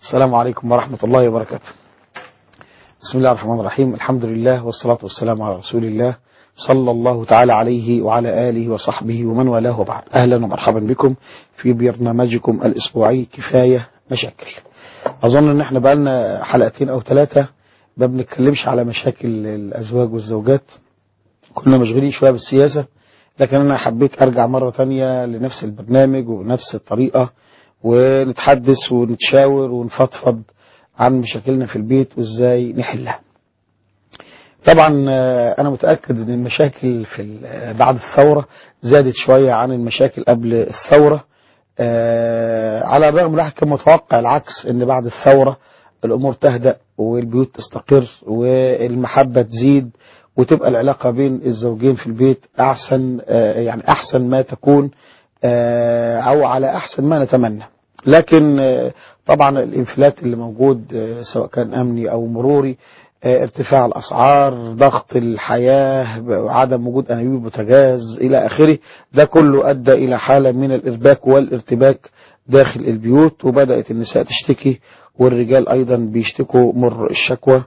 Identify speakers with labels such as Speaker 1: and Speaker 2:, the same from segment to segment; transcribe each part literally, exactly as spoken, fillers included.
Speaker 1: السلام عليكم ورحمة الله وبركاته. بسم الله الرحمن الرحيم. الحمد لله والصلاة والسلام على رسول الله صلى الله تعالى عليه وعلى آله وصحبه ومن والاه وبعد. أهلا ومرحبا بكم في برنامجكم الأسبوعي كفاية مشاكل. أظن أن احنا بقالنا حلقتين أو ثلاثة ما بنتكلمش على مشاكل الأزواج والزوجات، كنا مشغولين شوية بالسياسة، لكن أنا حبيت أرجع مرة تانية لنفس البرنامج ونفس الطريقة ونتحدث ونتشاور ونفضفض عن مشاكلنا في البيت وإزاي نحلها. طبعا أنا متأكد أن المشاكل في بعد الثورة زادت شوية عن المشاكل قبل الثورة، على الرغم الواحد كان متوقع العكس، أن بعد الثورة الأمور تهدأ والبيوت تستقر والمحبة تزيد وتبقى العلاقة بين الزوجين في البيت أحسن، يعني أحسن ما تكون أو على أحسن ما نتمنى. لكن طبعا الانفلات اللي موجود سواء كان أمني أو مروري، ارتفاع الأسعار، ضغط الحياة، عدم وجود أنابيب بوتاجاز إلى آخره، ده كله أدى إلى حالة من الإرباك والارتباك داخل البيوت، وبدأت النساء تشتكي والرجال أيضا بيشتكوا مر الشكوى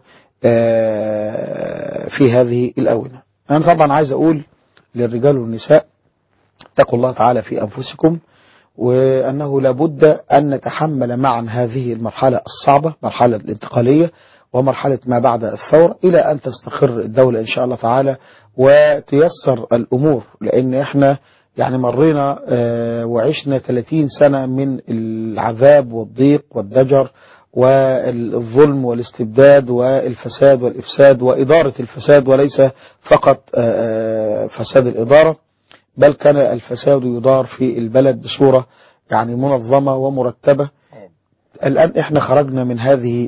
Speaker 1: في هذه الآونة. أنا طبعا عايز أقول للرجال والنساء اتقوا الله تعالى في أنفسكم، وأنه لابد أن نتحمل معا هذه المرحلة الصعبة، مرحلة الانتقالية ومرحلة ما بعد الثورة، إلى أن تستقر الدولة إن شاء الله تعالى وتيسر الأمور، لأن إحنا يعني مرينا وعشنا ثلاثين سنة من العذاب والضيق والضجر والظلم والاستبداد والفساد والإفساد وإدارة الفساد، وليس فقط فساد الإدارة، بل كان الفساد يدار في البلد بصورة يعني منظمة ومرتبة. الآن احنا خرجنا من هذه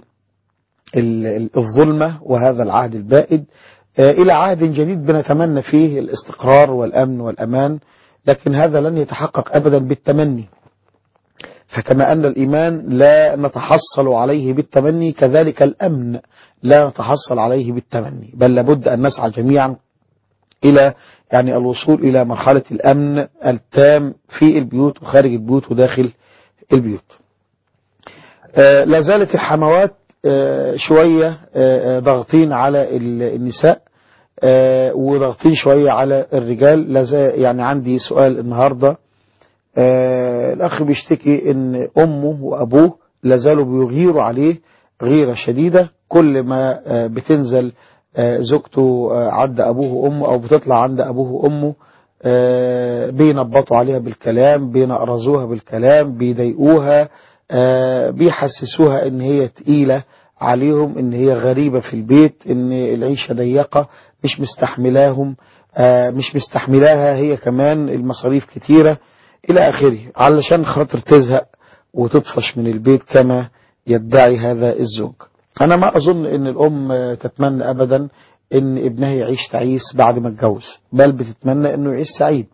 Speaker 1: الظلمة وهذا العهد البائد إلى عهد جديد بنتمنى فيه الاستقرار والأمن والأمان، لكن هذا لن يتحقق أبدا بالتمني. فكما أن الإيمان لا نتحصل عليه بالتمني، كذلك الأمن لا نتحصل عليه بالتمني، بل لابد أن نسعى جميعا إلى يعني الوصول إلى مرحلة الأمن التام في البيوت وخارج البيوت وداخل البيوت. آه لا زالت الحموات آه شوية آه ضغطين على النساء آه وضغطين شوية على الرجال. لا يعني عندي سؤال النهاردة، آه الأخ بيشتكي إن أمه وأبوه لا زالوا بيغيروا عليه غيرة شديدة، كل ما آه بتنزل زوجته عند أبوه وأمه أو بتطلع عند أبوه وأمه بينبطوا عليها بالكلام، بينقرزوها بالكلام، بيضايقوها، بيحسسوها إن هي تقيلة عليهم، إن هي غريبة في البيت، إن العيشة ضيقة، مش مستحملاهم، مش مستحملاها هي كمان، المصاريف كتيرة إلى آخره، علشان خاطر تزهق وتطفش من البيت كما يدعي هذا الزوج. أنا ما أظن أن الأم تتمنى أبدا أن ابنها يعيش تعيس بعد ما اتجوز، بل بتتمنى أنه يعيش سعيد.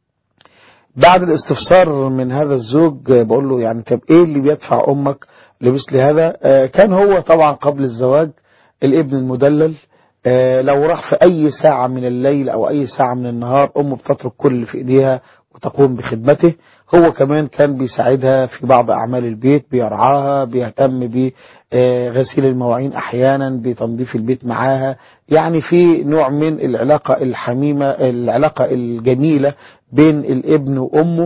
Speaker 1: بعد الاستفسار من هذا الزوج بقول له يعني طب إيه اللي بيدفع أمك لمثل هذا؟ كان هو طبعا قبل الزواج الابن المدلل، لو راح في أي ساعة من الليل أو أي ساعة من النهار أمه بتترك كل في إيديها وتقوم بخدمته. هو كمان كان بيساعدها في بعض أعمال البيت، بيرعاها، بيهتم بغسيل المواعين أحيانا، بتنظيف البيت معاها، يعني في نوع من العلاقة الحميمة، العلاقة الجميلة بين الابن وأمه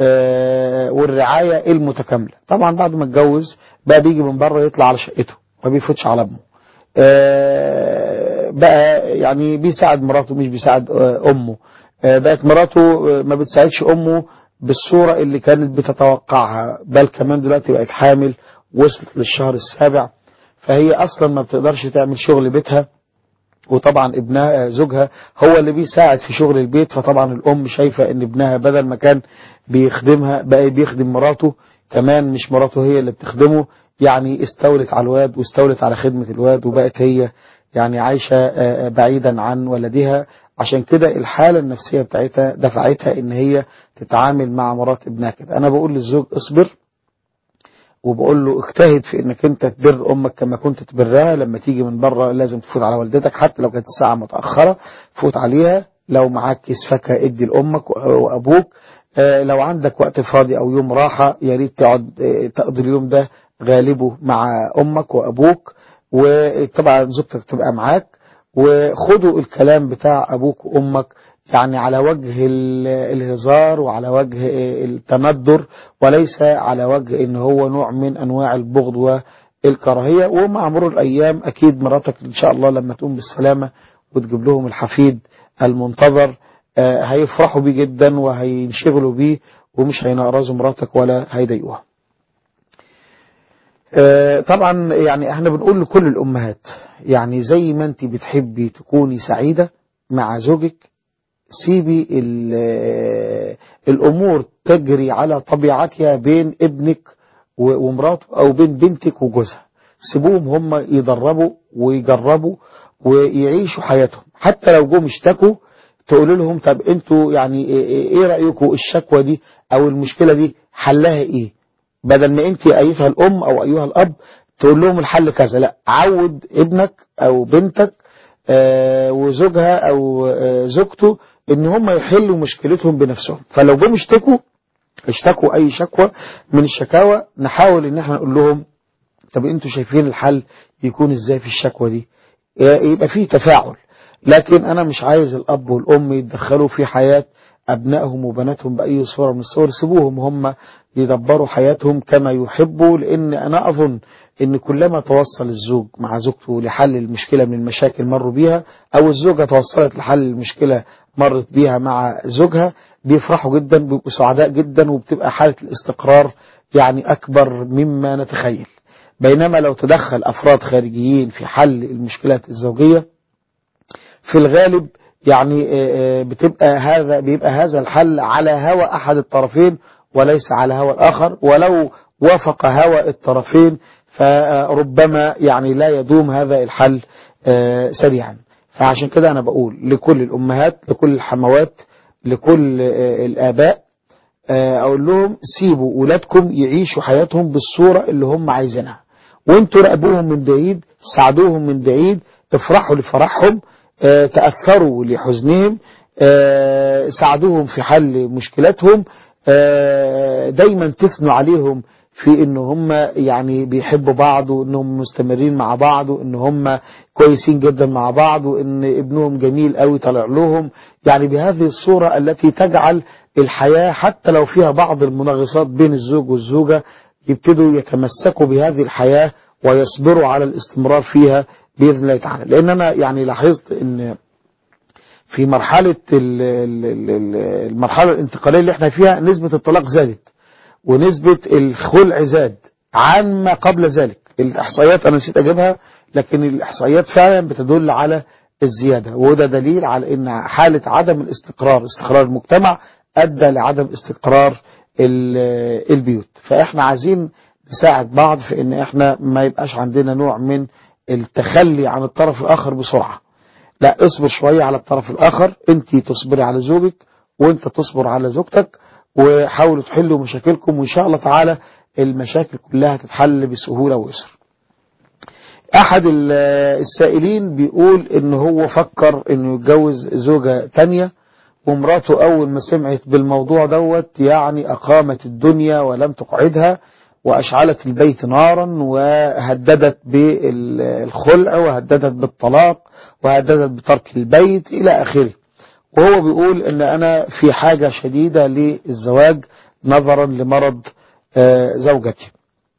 Speaker 1: والرعاية المتكاملة. طبعا بعد ما اتجوز بقى بيجي من بره يطلع على شقته ما بيفوتش على أمه، بقى يعني بيساعد مراته مش بيساعد أمه، بقت مراته ما بتساعدش أمه بالصورة اللي كانت بتتوقعها، بل كمان دلوقتي بقت حامل وصلت للشهر السابع، فهي أصلا ما بتقدرش تعمل شغل بيتها، وطبعا ابنها زوجها هو اللي بيساعد في شغل البيت. فطبعا الأم شايفة ان ابنها بدل ما كان بيخدمها بقى بيخدم مراته، كمان مش مراته هي اللي بتخدمه، يعني استولت على الواد واستولت على خدمة الواد، وبقت هي يعني عايشة بعيدا عن ولدها. عشان كده الحالة النفسية بتاعتها دفعتها ان هي تتعامل مع مرات ابنها كده. انا بقول للزوج اصبر، وبقول له اجتهد في انك انت تبر امك كما كنت تبرها، لما تيجي من بره لازم تفوت على والدتك حتى لو كانت الساعة متأخرة، فوت عليها، لو معاك كيس فاكهة ادي لامك وابوك، لو عندك وقت فاضي او يوم راحة يا ريت تقعد تقضي اليوم ده غالبه مع أمك وأبوك، وطبعا زوجتك تبقى معاك، وخدوا الكلام بتاع أبوك وأمك يعني على وجه الهزار وعلى وجه التندر، وليس على وجه ان هو نوع من انواع البغض والكراهية. ومع مرور الايام اكيد مراتك ان شاء الله لما تقوم بالسلامة وتجيب لهم الحفيد المنتظر هيفرحوا بيه جدا وهينشغلوا بيه، ومش هينقرزوا مراتك ولا هيضايقوها. طبعا يعني احنا بنقول لكل الامهات، يعني زي ما انت بتحبي تكوني سعيدة مع زوجك، سيبي الأمور تجري على طبيعتها بين ابنك ومراته أو بين بنتك وجوزها. سيبوهم هم يدربوا ويجربوا ويعيشوا حياتهم، حتى لو جم اشتكوا تقولوا لهم طب انتوا يعني ايه رأيكم الشكوى دي او المشكلة دي حلها ايه، بدل ما انت ايها الام او ايها الاب تقول لهم الحل كذا. لا، عود ابنك او بنتك آه وزوجها او آه زوجته ان هم يحلوا مشكلتهم بنفسهم. فلو جم اشتكوا اشتكوا اي شكوى من الشكاوى، نحاول ان احنا نقول لهم طب انتوا شايفين الحل يكون ازاي في الشكوى دي، يبقى فيه تفاعل. لكن انا مش عايز الاب والام يتدخلوا في حياة ابنائهم وبناتهم باي صورة من الصور. سيبوهم هم يدبروا حياتهم كما يحبوا، لان انا اظن ان كلما توصل الزوج مع زوجته لحل المشكلة من المشاكل مروا بيها، او الزوجة توصلت لحل المشكلة مرت بيها مع زوجها، بيفرحوا جدا، بيبقوا سعداء جدا، وبتبقى حالة الاستقرار يعني اكبر مما نتخيل. بينما لو تدخل افراد خارجيين في حل المشكلات الزوجية في الغالب يعني بتبقى هذا بيبقى هذا الحل على هوى احد الطرفين وليس على هوى الاخر، ولو وافق هوى الطرفين فربما يعني لا يدوم هذا الحل سريعا. فعشان كده انا بقول لكل الامهات، لكل الحموات، لكل الاباء، اقول لهم سيبوا اولادكم يعيشوا حياتهم بالصورة اللي هم عايزينها، وانتوا راقبوهم من بعيد، ساعدوهم من بعيد، افرحوا لفرحهم، تأثروا لحزنهم، ساعدوهم في حل مشكلاتهم، دايما تثنوا عليهم في ان هم يعني بيحبوا بعض، وانهم مستمرين مع بعض، وان هم كويسين جدا مع بعض، وان ابنهم جميل قوي طلع لهم، يعني بهذه الصورة التي تجعل الحياة حتى لو فيها بعض المناغصات بين الزوج والزوجة يبتدوا يتمسكوا بهذه الحياة ويصبروا على الاستمرار فيها بإذن الله تعالى. لأن أنا يعني لاحظت أن في مرحلة المرحلة الانتقالية اللي احنا فيها نسبة الطلاق زادت ونسبة الخلع زاد عن ما قبل ذلك. الإحصائيات أنا نسيت أجيبها، لكن الإحصائيات فعلا بتدل على الزيادة، وده دليل على أن حالة عدم الاستقرار، استقرار المجتمع أدى لعدم استقرار البيوت. فإحنا عايزين نساعد بعض في أن إحنا ما يبقاش عندنا نوع من التخلي عن الطرف الآخر بسرعة. لا، اصبر شوية على الطرف الآخر، انت تصبري على زوجك وانت تصبر على زوجتك، وحاولوا تحلوا مشاكلكم، وإن شاء الله تعالى المشاكل كلها تتحل بسهولة ويسر. أحد السائلين بيقول إن هو فكر إنه يتجوز زوجة تانية، ومراته أول ما سمعت بالموضوع دوت يعني أقامت الدنيا ولم تقعدها، وأشعلت البيت نارا، وهددت بالخلع، وهددت بالطلاق، وهددت بترك البيت إلى آخره. وهو بيقول إن أنا في حاجة شديدة للزواج نظرا لمرض زوجتي.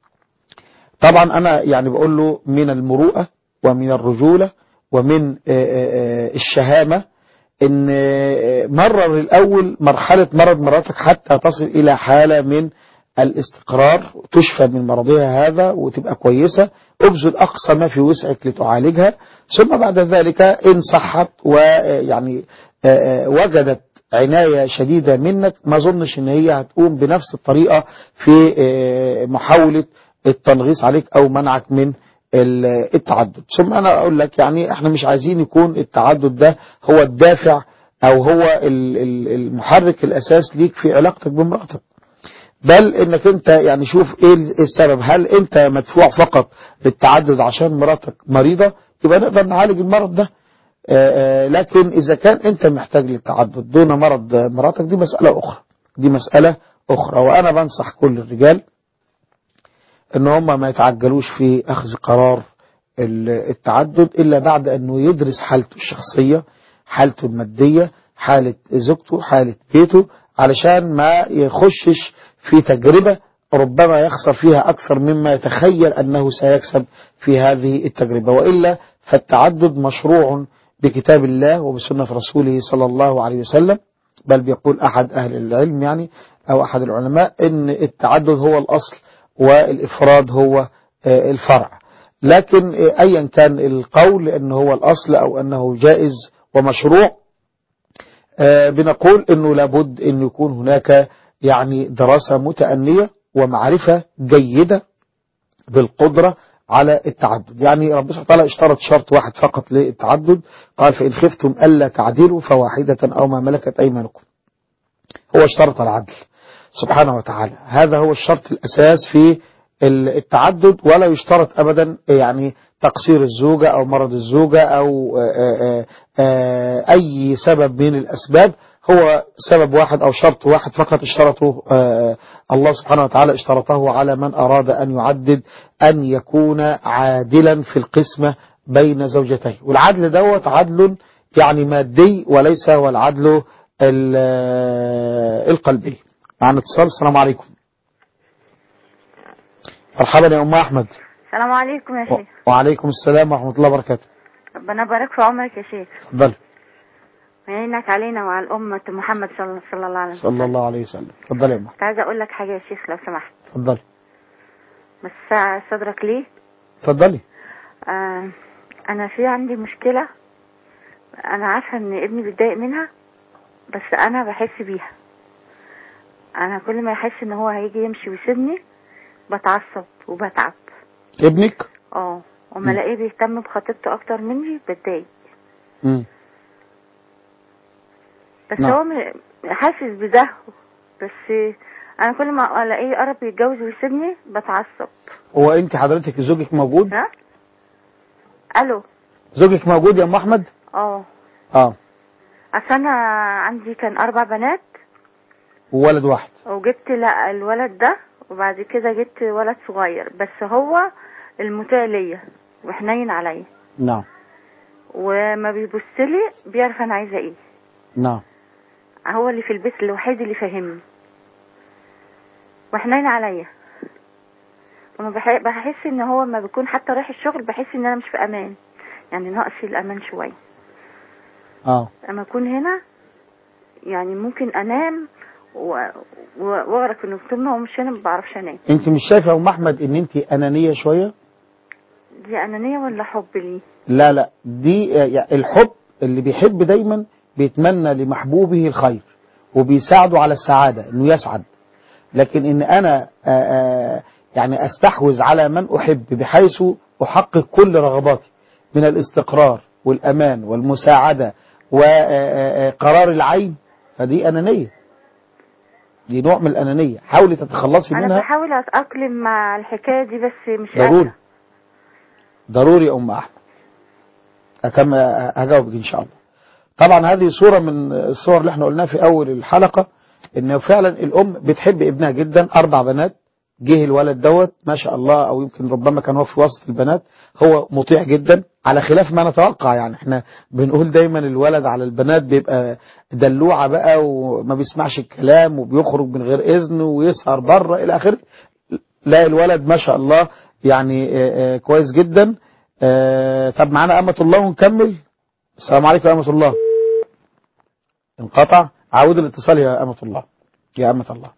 Speaker 1: طبعا أنا يعني بقول له من المروءة ومن الرجولة ومن الشهامة إن مرر الأول مرحلة مرض مراتك حتى تصل إلى حالة من الاستقرار، تشفى من مرضها هذا وتبقى كويسة، ابذل أقصى ما في وسعك لتعالجها، ثم بعد ذلك إن صحت ويعني وجدت عناية شديدة منك، ما ظنش إن هي هتقوم بنفس الطريقة في محاولة التنغيص عليك أو منعك من التعدد. ثم أنا أقول لك يعني إحنا مش عايزين يكون التعدد ده هو الدافع أو هو المحرك الأساس ليك في علاقتك بمرأتك، بل انك انت يعني شوف ايه السبب. هل انت مدفوع فقط للتعدد عشان مراتك مريضة؟ يبقى نقدر نعالج المرض ده. آآ آآ لكن اذا كان انت محتاج للتعدد دون مرض مراتك، دي مسألة اخرى، دي مسألة اخرى. وانا بنصح كل الرجال ان هم ما يتعجلوش في اخذ قرار التعدد الا بعد انه يدرس حالته الشخصية، حالته المادية، حالة زوجته، حالة بيته، علشان ما يخشش في تجربة ربما يخسر فيها أكثر مما يتخيل أنه سيكسب في هذه التجربة. وإلا فالتعدد مشروع بكتاب الله وبسنة رسوله صلى الله عليه وسلم، بل بيقول أحد أهل العلم يعني أو أحد العلماء إن التعدد هو الأصل والإفراد هو الفرع. لكن أيا كان القول أنه هو الأصل أو أنه جائز ومشروع، بنقول أنه لابد أن يكون هناك يعني دراسة متأنية ومعرفة جيدة بالقدرة على التعدد. يعني ربنا سبحانه وتعالى اشترط شرط واحد فقط للتعدد، قال فإن خفتم ألا تعدلوا فواحدة أو ما ملكت أيمانكم. هو اشترط العدل سبحانه وتعالى، هذا هو الشرط الأساس في التعدد، ولا يشترط أبدا يعني تقصير الزوجة أو مرض الزوجة أو آآ آآ أي سبب من الأسباب. هو سبب واحد أو شرط واحد فقط اشترطه الله سبحانه وتعالى، اشترطه على من أراد أن يعدد، أن يكون عادلا في القسمة بين زوجتيه. والعدل دوت عدل يعني مادي وليس هو العدل القلبي. معنا اتصال. السلام عليكم. مرحبا يا أم أحمد.
Speaker 2: السلام عليكم يا شيخ.
Speaker 1: وعليكم السلام ورحمة الله وبركاته.
Speaker 2: ربنا يبارك في عمرك يا شيخ.
Speaker 1: اتفضل.
Speaker 2: ويعينك علينا وعلى الأمة محمد صلى الله عليه وسلم.
Speaker 1: صلى الله عليه وسلم. اتفضل يا أم.
Speaker 2: كنت عايزة أقول لك حاجة يا شيخ لو سمحت.
Speaker 1: اتفضل.
Speaker 2: بس صدرك ليه؟
Speaker 1: اتفضلي.
Speaker 2: آه أنا في عندي مشكلة، أنا عارفة إن ابني بيتضايق منها، بس أنا بحس بيها. أنا كل ما يحس إن هو هيجي يمشي ويسيبني بتعصب وبتعب.
Speaker 1: ابنك؟
Speaker 2: اه وما الاقيه بيهتم بخطيبته أكتر مني بتضايق.
Speaker 1: امم
Speaker 2: بس نعم. هو حاسس بده، بس انا كل ما الاقيه قرب يتجوز ويسيبني بتعصب.
Speaker 1: هو انت حضرتك زوجك موجود؟
Speaker 2: ها الو
Speaker 1: زوجك موجود يا ام احمد؟
Speaker 2: اه
Speaker 1: اه
Speaker 2: اصل انا عندي كان اربع بنات
Speaker 1: وولد واحد،
Speaker 2: وجبت لا الولد ده وبعد كده جبت ولد صغير، بس هو المطيع ليا وحنين عليا.
Speaker 1: نعم.
Speaker 2: وما بيبصلي بيعرف انا عايزه ايه.
Speaker 1: نعم.
Speaker 2: هو اللي في البيت الوحيد اللي فاهمني وحنين عليا. وما بحس ان هو ما بيكون حتى رايح الشغل بحس ان انا مش في امان، يعني ناقصي الامان شويه.
Speaker 1: اه
Speaker 2: اما اكون هنا يعني ممكن انام واغرق في النوم، طول ما هو مش هنا ما بعرفش انام.
Speaker 1: انت مش شايفه يا ام احمد ان انت انانيه شويه؟
Speaker 2: دي انانيه ولا حب ليه؟
Speaker 1: لا لا، دي الحب اللي بيحب دايما بيتمنى لمحبوبه الخير وبيساعده على السعاده انه يسعد. لكن ان انا آآ يعني استحوذ على من احب بحيث احقق كل رغباتي من الاستقرار والامان والمساعده وقرار العين، فدي انانيه، دي نوع من الانانيه. حاولي تتخلصي منها.
Speaker 2: انا بحاول اتاقلم مع الحكايه دي بس مش
Speaker 1: ضروري
Speaker 2: قادره.
Speaker 1: ضروري يا ام احمد. أكم هجاوبك ان شاء الله. طبعا هذه صوره من الصور اللي احنا قلناها في اول الحلقه، انه فعلا الام بتحب ابنها جدا. اربع بنات، جه الولد دوت ما شاء الله، او يمكن ربما كان هو في وسط البنات، هو مطيع جدا على خلاف ما نتوقع. يعني احنا بنقول دايما الولد على البنات بيبقى دلوعه بقى وما بيسمعش الكلام وبيخرج من غير اذن ويسهر بره الى اخره. لا، الولد ما شاء الله يعني آآ آآ كويس جدا. طب معانا أمة الله ونكمل. السلام عليكم يا أمة الله. انقطع. عاود الاتصال يا أمة الله يا أمة الله.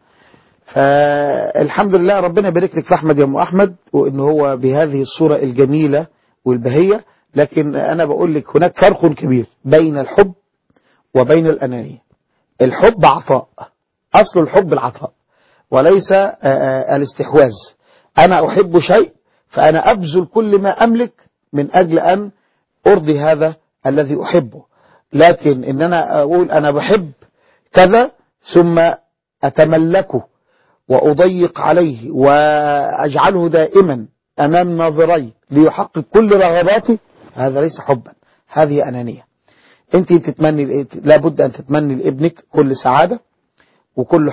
Speaker 1: فالحمد لله ربنا يبارك لك في أحمد يا أم أحمد، وإن هو بهذه الصورة الجميلة والبهية. لكن أنا بقول لك هناك فرق كبير بين الحب وبين الأنانية. الحب عطاء، أصل الحب العطاء وليس الاستحواذ. أنا أحب شيء فأنا أبذل كل ما أملك من أجل أن أرضي هذا الذي أحبه. لكن إن أنا أقول أنا بحب كذا ثم أتملكه وأضيق عليه وأجعله دائما أمام ناظري ليحقق كل رغباتي، هذا ليس حبا، هذه أنانية. أنت تتمني، لابد أن تتمني لابنك كل سعادة وكل حب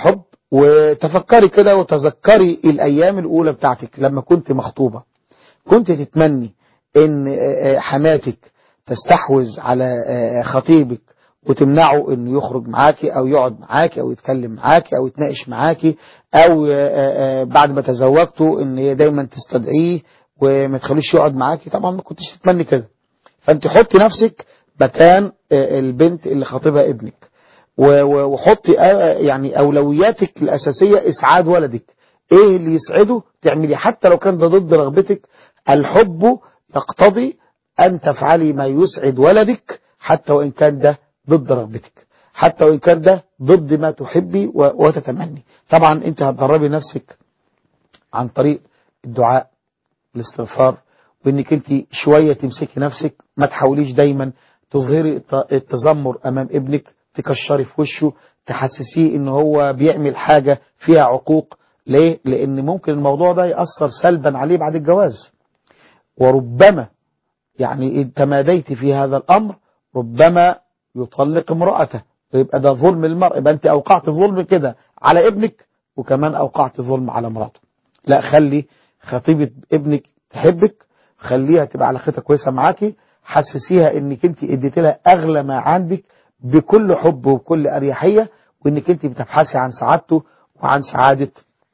Speaker 1: وتفكري كده وتذكري الأيام الأولى بتاعتك لما كنت مخطوبة، كنت تتمني ان حماتك تستحوذ على خطيبك وتمنعه انه يخرج معاكي او يقعد معاكي او يتكلم معاكي او يتناقش معاكي، او بعد ما تزوجته ان هي دايما تستدعيه وما تخليش يقعد معاكي؟ طبعا ما كنتش تتمني كده. فانت حطي نفسك مكان البنت اللي خاطبها ابنك، وحطي يعني اولوياتك الاساسيه اسعاد ولدك. ايه اللي يسعده تعملي حتى لو كان ده ضد رغبتك. الحب يقتضي ان تفعلي ما يسعد ولدك حتى وان كان ده ضد رغبتك، حتى وان كان ده ضد ما تحبي وتتمني. طبعا انت هتدربي نفسك عن طريق الدعاء والاستغفار، وانك انت شويه تمسكي نفسك، ما تحاوليش دايما تظهري التذمر امام ابنك، تكشري في وشه، تحسسيه ان هو بيعمل حاجه فيها عقوق. ليه؟ لان ممكن الموضوع ده يأثر سلبا عليه بعد الجواز، وربما يعني إن تماديت في هذا الأمر ربما يطلق امرأته، ويبقى ده ظلم المرء. يبقى أنت أوقعت ظلم كده على ابنك وكمان أوقعت ظلم على امرأته. لا، خلي خطيبة ابنك تحبك، خليها تبقى علاقتها كويسة معاكي، حسسيها انك انت اديت لها اغلى ما عندك بكل حب وبكل اريحية، وانك انت بتبحثي عن سعادته وعن سعادة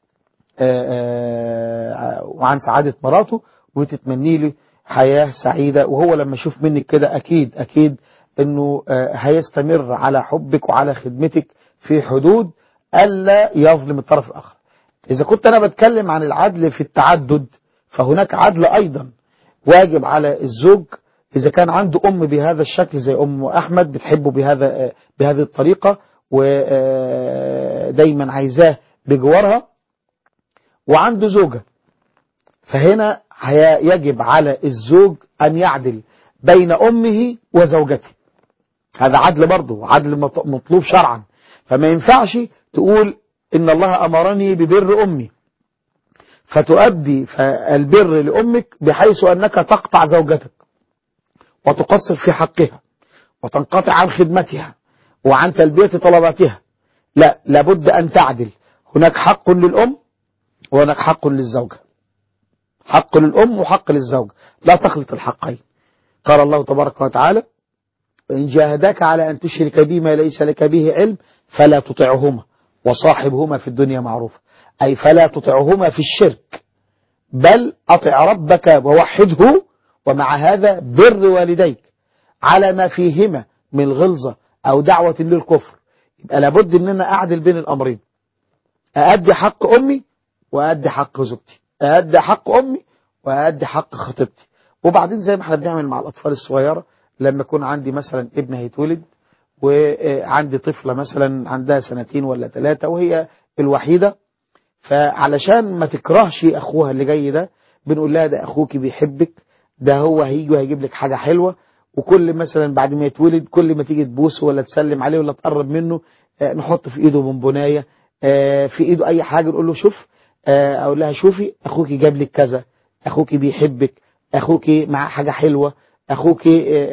Speaker 1: وعن سعادة مراته، وتتمني له حياة سعيدة. وهو لما يشوف منك كده أكيد أكيد أنه هيستمر على حبك وعلى خدمتك في حدود ألا يظلم الطرف الآخر. إذا كنت أنا بتكلم عن العدل في التعدد، فهناك عدل أيضا واجب على الزوج إذا كان عنده أم بهذا الشكل زي أم أحمد بتحبه بهذا بهذه الطريقة ودايما عايزاه بجوارها، وعنده زوجة. فهنا يجب على الزوج أن يعدل بين أمه وزوجته. هذا عدل برضه، عدل مطلوب شرعا. فما ينفعش تقول إن الله أمرني ببر أمي فتؤدي البر لأمك بحيث أنك تقطع زوجتك وتقصر في حقها وتنقطع عن خدمتها وعن تلبية طلباتها. لا، لابد أن تعدل. هناك حق للأم وهناك حق للزوجة، حق للأم وحق للزوجة، لا تخلط الحقين. قال الله تبارك وتعالى: وإن جاهداك على أن تشرك بي ما ليس لك به علم فلا تطعهما وصاحبهما في الدنيا معروفا. أي فلا تطعهما في الشرك، بل أطع ربك ووحده، ومع هذا بر والديك على ما فيهما من غلظة أو دعوة للكفر. يبقى لابد أن أنا أعدل بين الأمرين، أأدي حق أمي وأأدي حق زوجتي، أأدي حق أمي وأأدي حق خطيبتي. وبعدين زي ما احنا بنعمل مع الأطفال الصغيرة، لما يكون عندي مثلا ابن هيتولد وعندي طفلة مثلا عندها سنتين ولا ثلاثة وهي الوحيدة، فعلشان ما تكرهش أخوها اللي جاي ده بنقول لها ده أخوك بيحبك، ده هو هيجي وهيجيب لك حاجة حلوة. وكل مثلا بعد ما يتولد كل ما تيجي تبوسه ولا تسلم عليه ولا تقرب منه نحط في ايده بونبونايه، في ايده اي حاجة، نقول له شوف، اقول لها شوفي اخوك جاب لك كذا، اخوك بيحبك، اخوك معاه حاجة حلوة، اخوك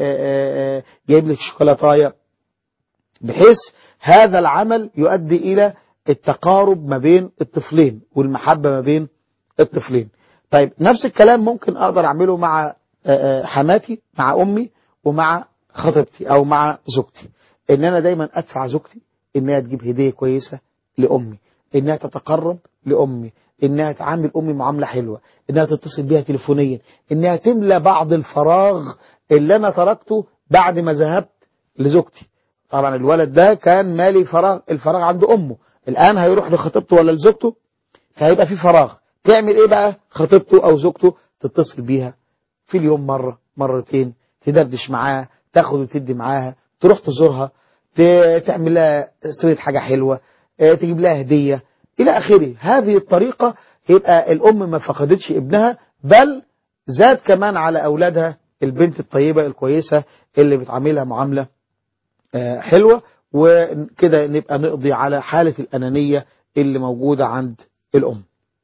Speaker 1: جايب لك شوكولاتايه، بحيث هذا العمل يؤدي الى التقارب ما بين الطفلين والمحبة ما بين الطفلين. طيب نفس الكلام ممكن اقدر اعمله مع حماتي، مع امي، ومع خطيبتي او مع زوجتي. ان انا دايما ادفع زوجتي انها تجيب هدية كويسة لامي، انها تتقرب لامي، انها تعامل امي معاملة حلوة، انها تتصل بيها تليفونيا، انها تملى بعض الفراغ اللي انا تركته بعد ما ذهبت لزوجتي. طبعا الولد ده كان مالي فراغ، الفراغ عند امه، الان هيروح لخطيبته ولا لزوجته فهيبقى في فراغ. تعمل ايه بقى خطيبته او زوجته؟ تتصل بيها في اليوم مرة مرتين، تدردش معاها، تاخد وتدي معاها، تروح تزورها، تعمل لها سيرة حاجة حلوة، تجيب لها هدية إلى آخره. هذه الطريقة يبقى الأم ما فقدتش ابنها، بل زاد كمان على أولادها البنت الطيبة الكويسة اللي بتعاملها معاملة حلوة. وكده نبقى نقضي على حالة الأنانية اللي موجودة عند الأم.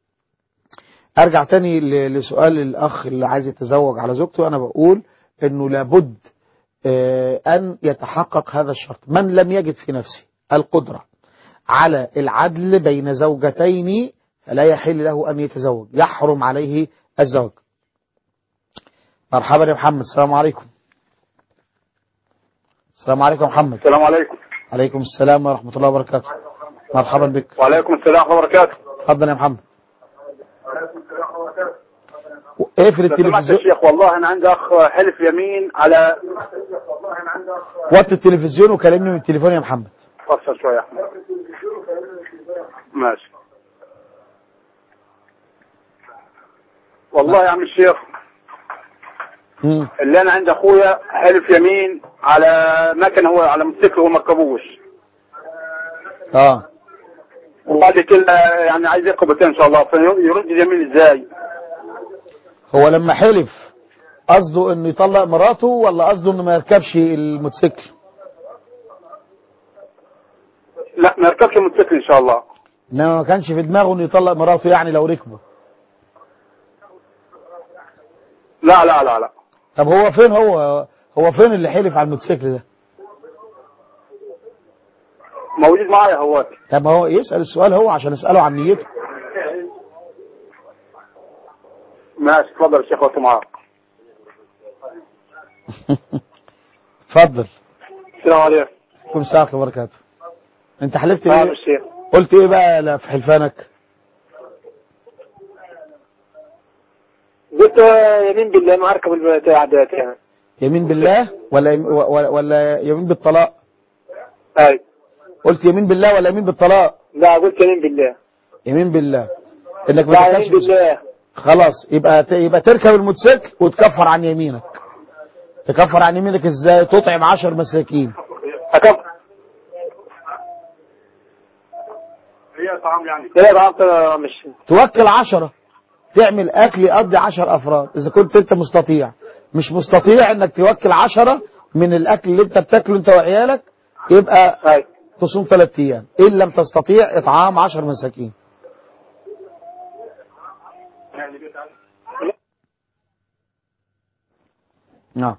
Speaker 1: أرجع تاني لسؤال الأخ اللي عايز يتزوج على زوجته. أنا بقول أنه لابد أن يتحقق هذا الشرط. من لم يجد في نفسه القدرة على العدل بين زوجتين فلا يحل له أن يتزوج، يحرم عليه الزواج. مرحبا يا محمد، السلام عليكم. السلام عليكم يا محمد.
Speaker 3: السلام عليكم.
Speaker 1: عليكم السلام ورحمة الله وبركاته. مرحبا بك.
Speaker 3: وعليكم السلام ورحمة الله وبركاته.
Speaker 1: تفضل يا محمد. اقفل التلفزيون
Speaker 3: يا شيخ. والله أنا عندي أخ حلف يمين على
Speaker 1: وطي التلفزيون وكلمني من التليفون يا محمد.
Speaker 3: فصل شوية يا أحمد. ماشي. والله يا عم الشيخ
Speaker 1: مم.
Speaker 3: اللي أنا عندي أخويا حلف يمين على مكن، هو على موتوسيكل وما ركبوش.
Speaker 1: اه
Speaker 3: وبعد كده يعني عايز يركب إن شاء الله، فيرد اليمين إزاي؟
Speaker 1: هو لما حلف قصده انه يطلق مراته ولا قصده انه ما يركبش الموتوسيكل؟
Speaker 3: لا ما يركبش الموتوسيكل إن شاء الله.
Speaker 1: انما ما كانش في دماغه انه يطلق مراته يعني لو ركبه.
Speaker 3: لا لا لا لا.
Speaker 1: طب هو فين هو هو فين اللي حلف على الموتوسيكل ده؟
Speaker 3: موجود معايا هو.
Speaker 1: طب هو يسأل السؤال هو عشان اسأله عن نيته.
Speaker 3: ماشي اتفضل يا شيخ وقت معاك.
Speaker 1: اتفضل.
Speaker 3: السلام عليكم.
Speaker 1: عليكم السلام ورحمة الله وبركاته. انت حلفت
Speaker 3: نعم
Speaker 1: ايه؟
Speaker 3: الشيخ.
Speaker 1: قلت ايه بقى لا في حلفانك؟
Speaker 3: قلت يمين بالله ما اركب البتاع ده.
Speaker 1: يمين بالله ولا يم... ولا, ولا يمين بالطلاق؟
Speaker 3: اي.
Speaker 1: قلت يمين بالله ولا يمين بالطلاق؟
Speaker 3: لا قلت يمين بالله.
Speaker 1: يمين بالله انك ما
Speaker 3: لا
Speaker 1: تركبش.
Speaker 3: يمين بالله.
Speaker 1: خلاص يبقى ت... يبقى تركب الموتوسيكل وتكفر عن يمينك. تكفر عن يمينك ازاي؟ تطعم عشر مساكين.
Speaker 3: أكفر. هي طعام يعني. هي طعام مش.
Speaker 1: توكل عشرة تعمل اكل يقضي عشر افراد اذا كنت انت مستطيع. مش مستطيع انك توكل عشرة من الاكل اللي انت بتاكله انت وعيالك يبقى
Speaker 3: أي.
Speaker 1: تصوم ثلاث ايام. ان لم تستطيع اطعام عشر مساكين. نعم.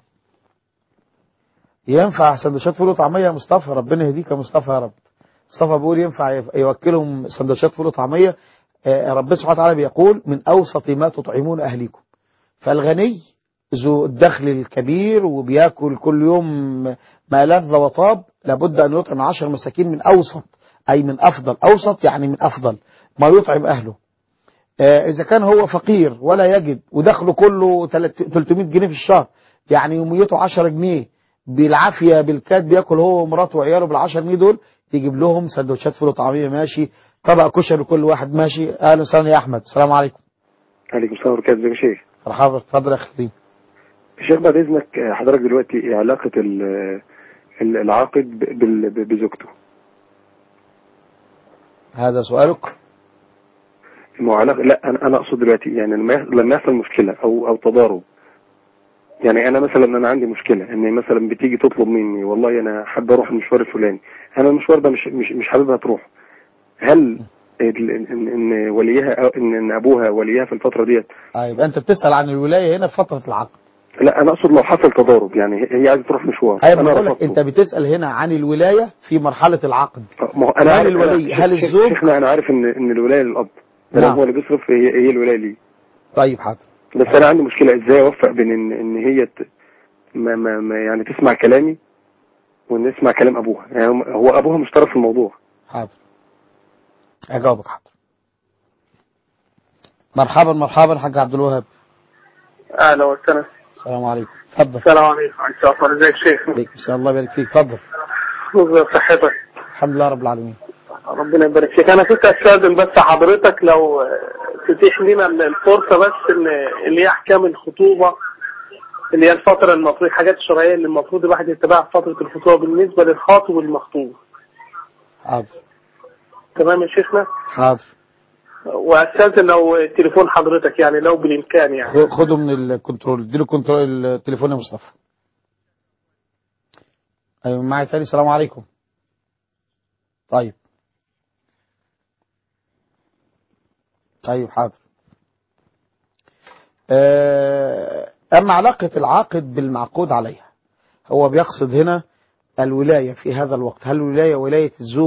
Speaker 1: ينفع سندوتشات فول وطعميه يا مصطفى؟ ربنا يهديك يا مصطفى يا رب. مصطفى بيقول ينفع يوكلهم سندوتشات فول وطعميه. ربنا سبحانه وتعالى بيقول من اوسط ما تطعمون اهليكم. فالغني ذو الدخل الكبير وبياكل كل يوم ما لذ وطاب لابد ان يطعم عشر مساكين من اوسط، اي من افضل. اوسط يعني من افضل ما يطعم اهله. اذا كان هو فقير ولا يجد ودخله كله ثلاثمائة جنيه في الشهر يعني يوميته عشرة جنيه بالعافيه بالكاد بياكل هو ومراته وعياله بالعشرة جنيه دول، يجيب لهم سندوتشات فول وطعميه ماشي، طبق كشري كل واحد ماشي. اهلا وسهلا يا احمد. السلام عليكم.
Speaker 4: عليكم السلام ورحمة الله وبركاته. يا شيخ
Speaker 1: مرحبا. اتفضل يا اخي كريم.
Speaker 4: شيخ بعد اذنك حضرتك دلوقتي ايه علاقة العاقد بزوجته؟
Speaker 1: هذا سؤالك؟
Speaker 4: علاقة لا انا انا اقصد دلوقتي يعني لما لما يحصل مشكلة او او تضارب. يعني انا مثلا انا عندي مشكلة ان مثلا بتيجي تطلب مني والله انا حابب اروح المشوار الفلاني، انا المشوار ده مش مش مش حاببها تروح، هل ان ان وليها ان ان ابوها وليها في الفترة ديت؟
Speaker 1: اه يبقى انت بتسأل عن الولاية هنا في فترة العقد.
Speaker 4: لا انا اقصد لو حصل تضارب يعني هي عايزه تروح مشوار.
Speaker 1: ايوه انا بقول لك انت بتسأل هنا عن الولاية في مرحلة العقد.
Speaker 4: ما هو انا عارف
Speaker 1: الولي هل الزوج؟
Speaker 4: شيخنا انا عارف ان ان الولاية للاب.
Speaker 1: نعم.
Speaker 4: هو اللي بيصرف هي هي الولاية ليه.
Speaker 1: طيب حاضر.
Speaker 4: بس انا عندي مشكلة ازاي اوفق بين ان ان هي ت... ما, ما, ما يعني تسمع كلامي وان نسمع كلام ابوها، يعني هو ابوها مش طرف في الموضوع.
Speaker 1: حاضر. اجاوبك حاضر. مرحبا مرحبا حاج عبد الوهاب.
Speaker 3: اهلا وسهلا.
Speaker 1: السلام عليكم. اتفضل.
Speaker 3: السلام عليكم. ان شاء الله. ازيك شيخ؟
Speaker 1: عليكم السلام. الله يبارك فيك. اتفضل.
Speaker 3: صحتك؟
Speaker 1: الحمد لله رب العالمين.
Speaker 3: ربنا يبارك فيك. انا كنت استاذن بس حضرتك لو تتيح لنا الفرصه بس ان اللي هي احكام الخطوبه اللي هي الفتره المفروض الحاجات الشرعيه اللي المفروض الواحد يتبعها في فتره الخطوبه بالنسبه للخاطب والمخطوب.
Speaker 1: حاضر.
Speaker 3: تمام يا شيخنا؟
Speaker 1: حاضر.
Speaker 3: واستاذن لو تليفون حضرتك يعني لو بالامكان يعني.
Speaker 1: خده من الكنترول. اديله كنترول التليفون يا مصطفى. ايوه معايا تاني. السلام عليكم. طيب. طيب حاضر. أما علاقة العاقد بالمعقود عليها هو بيقصد هنا الولاية في هذا الوقت. هل الولاية ولاية الزوج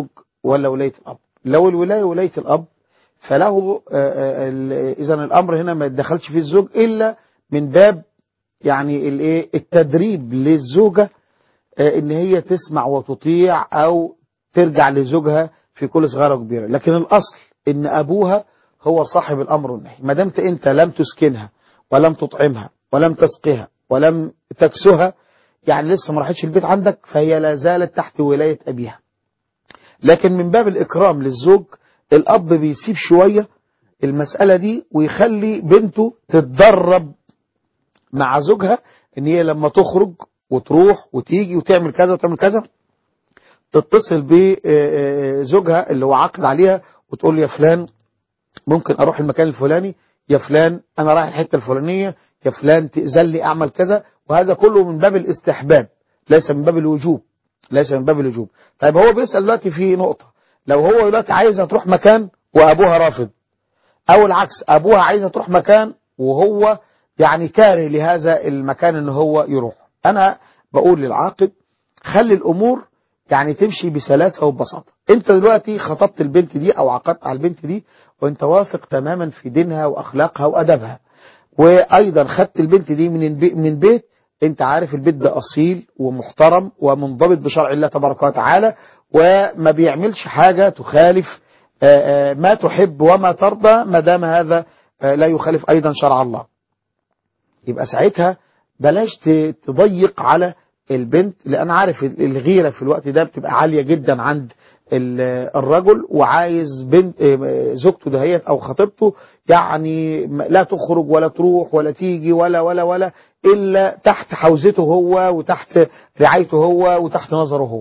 Speaker 1: ولا ولاية الأب؟ لو الولاية ولاية الأب فله إذا الأمر هنا ما يتدخلش فيه الزوج إلا من باب يعني الايه التدريب للزوجة ان هي تسمع وتطيع او ترجع لزوجها في كل صغيرة وكبيرة. لكن الاصل ان ابوها هو صاحب الامر والنهي. ما دامت انت لم تسكنها ولم تطعمها ولم تسقيها ولم تكسها، يعني لسه ما راحتش البيت عندك، فهي لا زالت تحت ولاية ابيها. لكن من باب الاكرام للزوج الاب بيسيب شوية المسألة دي ويخلي بنته تتدرب مع زوجها ان هي لما تخرج وتروح وتيجي وتعمل كذا وتعمل كذا تتصل بزوجها اللي هو عقد عليها وتقول له يا فلان ممكن اروح المكان الفلاني، يا فلان انا رايح الحته الفلانيه، يا فلان تأذن لي اعمل كذا. وهذا كله من باب الاستحباب ليس من باب الوجوب، ليس من باب الوجوب. طيب هو بيسأل دلوقتي في نقطة، لو هو دلوقتي عايزها تروح مكان وابوها رافض، او العكس ابوها عايزها تروح مكان وهو يعني كاره لهذا المكان ان هو يروح، انا بقول للعاقد خلي الامور يعني تمشي بسلاسة وببساطة. انت دلوقتي خطبت البنت دي او عقدت على البنت دي وانت واثق تماما في دينها واخلاقها وادبها، وايضا خدت البنت دي من من بيت انت عارف البيت ده اصيل ومحترم ومنضبط بشرع الله تبارك وتعالى وما بيعملش حاجة تخالف ما تحب وما ترضى ما دام هذا لا يخالف ايضا شرع الله. يبقى ساعتها بلاش تضيق على البنت، لأن عارف الغيرة في الوقت ده بتبقى عالية جدا عند الرجل وعايز بنت زوجته دهيت أو خطيبته يعني لا تخرج ولا تروح ولا تيجي ولا ولا ولا إلا تحت حوزته هو وتحت رعايته هو وتحت نظره هو.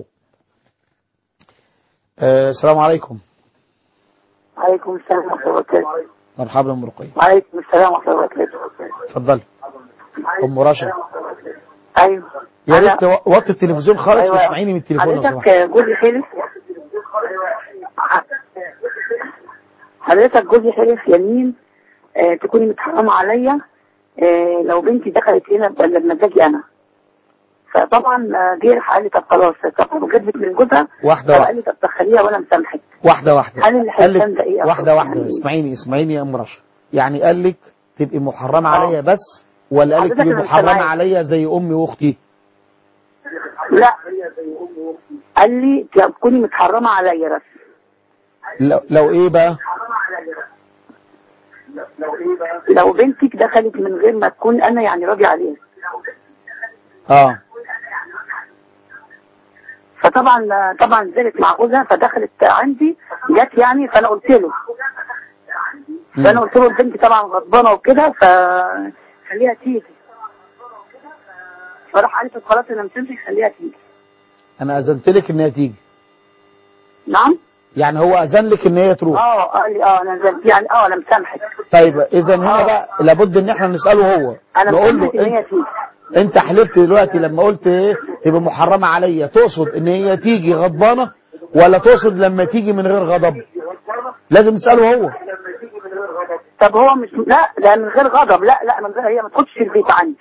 Speaker 1: أه السلام عليكم.
Speaker 5: عليكم السلام ورحمة الله وبركاته.
Speaker 1: مرحبا ام رقية.
Speaker 5: وعليكم السلام ورحمة الله وبركاته.
Speaker 1: اتفضلي. ام رشا.
Speaker 5: ايوه
Speaker 1: يا ريت وطي التلفزيون خالص
Speaker 5: أيوة.
Speaker 1: واسمعيني من التليفون لو سمحت.
Speaker 5: حضرتك جوزي حلف حضرتك جوزي حلف يمين آه تكوني متحرمة عليا آه لو بنتي دخلت هنا لما باجي انا. فطبعا جه قال لي طب خلاص طب جبت من جوزها
Speaker 1: واحده واحده
Speaker 5: قال لي طب دخليها وانا مسامحك.
Speaker 1: واحده واحده
Speaker 5: هل اللي هيحصل ده ايه؟
Speaker 1: واحده واحده يعني اسمعيني اسمعيني يا ام رشا. يعني قال لك تبقي محرمه عليا بس ولا قال لك تبقي محرمه عليا زي امي واختي؟
Speaker 5: لا قال لي تكوني متحرمه عليا بس.
Speaker 1: لو, لو ايه بقى؟
Speaker 5: لو بنتك دخلت من غير ما تكون انا يعني راضي عليها.
Speaker 1: اه
Speaker 5: فطبعا طبعا زالت مع جوزها فدخلت عندي جت يعني فانا قلت له فانا قلت له البنت طبعا غضبانه وكده فخليها تيجي. فراح قال لي طب خلاص انا مسامحك خليها تيجي.
Speaker 1: انا اذنت لك ان هي تيجي.
Speaker 5: نعم
Speaker 1: يعني هو اذن لك ان هي تروح؟
Speaker 5: اه قال لي اه انا اذنت يعني اه انا مسامحك.
Speaker 1: طيب اذا هنا آه. بقى لابد ان احنا نساله هو
Speaker 5: انا
Speaker 1: نقول له
Speaker 5: ان هي تيجي.
Speaker 1: انت حلفت دلوقتي لما قلت ايه تبقى محرمه عليا تقصد ان هي تيجي غضبانه ولا تقصد لما تيجي من غير غضب؟ لازم نساله هو.
Speaker 5: طب هو مش لا ده من غير غضب لا لا من غير هي ما تخش البيت عندي.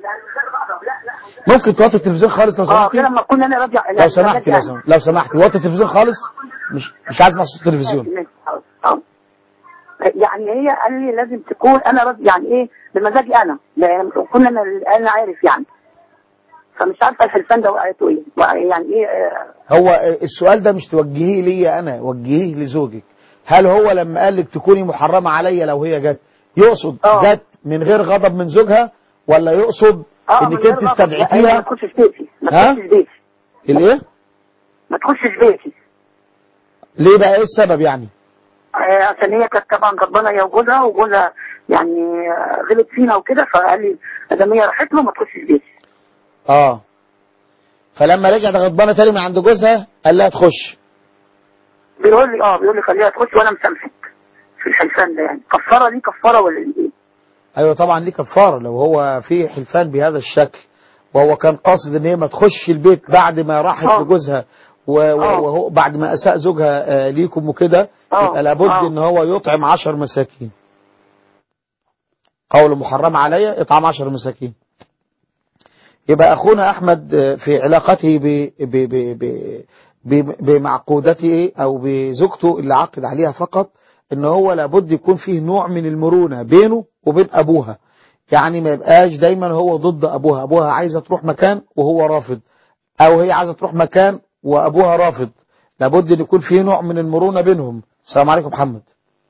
Speaker 1: ممكن توطي التلفزيون خالص لو سمحتي؟
Speaker 5: اه لما كنا انا راجع
Speaker 1: لو سمحتي لو سمحتي لو سمحتي وطي التلفزيون خالص مش مش عايز اسمع صوت التلفزيون.
Speaker 5: اه يعني هي قال لي لازم تكون انا راضي يعني ايه بمزاجي انا كنا انا انا عارف يعني. فمش عارفه الحلفان ده وقعته ايه يعني ايه.
Speaker 1: هو السؤال ده مش توجهيه ليا انا وجهيه لزوجك. هل هو لما قال لك تكوني محرمه عليا لو هي جت يقصد أوه. جت من غير غضب من زوجها ولا يقصد انك انت استدعيتيها؟
Speaker 5: ما تخشش بيتي ما تخشش بيتي.
Speaker 1: الايه؟
Speaker 5: ما تخشش بيتي.
Speaker 1: ليه بقى ايه السبب يعني؟
Speaker 5: آه عشان هي كانت طبعا غضبانه هي وجوزها وجوزها يعني غلط فينا وكده فقال لي ادام هي راحت له ما تخشش بيتي.
Speaker 1: اه فلما رجعت غضبانه تاني من عند جوزها قال لها تخش.
Speaker 5: بيقول لي اه بيقول لي خليها تخش وانا مسامحك في الحلفان ده. يعني كفاره ليه كفاره ولا ايه؟
Speaker 1: ايوه طبعا ليه كفاره لو هو في حلفان بهذا الشكل وهو كان قاصد ان هي ما تخش البيت بعد ما راحت أوه. لجوزها وهو بعد ما اساء زوجها ليكم وكده يبقى لابد أوه. ان هو يطعم عشر مساكين. قول محرم عليا اطعام عشر مساكين. يبقى أخونا أحمد في علاقته ب ب ب ب بمعقودته أو بزوجته اللي عقد عليها فقط، إن هو لابد يكون فيه نوع من المرونة بينه وبين أبوها. يعني ما يبقاش دايما هو ضد أبوها، أبوها عايزة تروح مكان وهو رافض، أو هي عايزة تروح مكان وأبوها رافض. لابد أن يكون فيه نوع من المرونة بينهم. السلام عليكم محمد.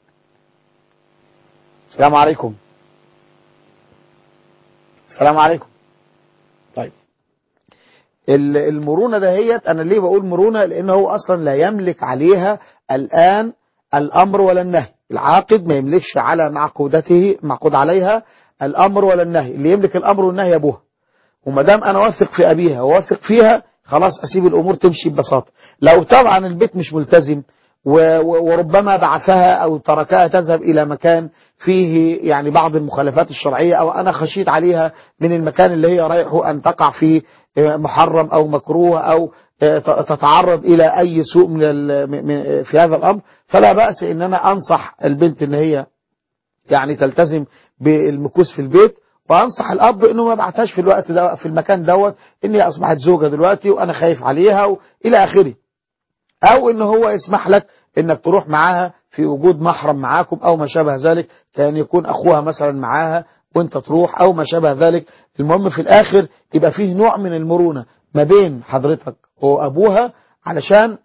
Speaker 1: السلام عليكم. السلام عليكم. طيب المرونة دهيت، أنا ليه بقول مرونة؟ لأنه هو أصلا لا يملك عليها الآن الأمر ولا النهي. العاقد ما يملكش على معقودته معقود عليها الأمر ولا النهي، اللي يملك الأمر والنهي أبوها. وما دام أنا واثق في أبيها وواثق فيها، خلاص أسيب الأمور تمشي ببساطة. لو طبعا البيت مش ملتزم وربما بعثها أو تركها تذهب إلى مكان فيه يعني بعض المخالفات الشرعية، أو أنا خشيت عليها من المكان اللي هي رايحه أن تقع فيه محرم أو مكروه أو تتعرض إلى أي سوء من في هذا الأمر، فلا بأس إن أنا أنصح البنت إن هي يعني تلتزم بالمكوث في البيت، وأنصح الأب إنه ما بعتهاش في الوقت ده في المكان دوت، إن هي أصبحت زوجة دلوقتي وأنا خايف عليها وإلى آخره. أو إن هو يسمح لك إنك تروح معاها في وجود محرم معاكم أو ما شابه ذلك، كان يكون أخوها مثلا معاها وانت تروح أو ما شابه ذلك. المهم في الآخر يبقى فيه نوع من المرونة ما بين حضرتك وأبوها، علشان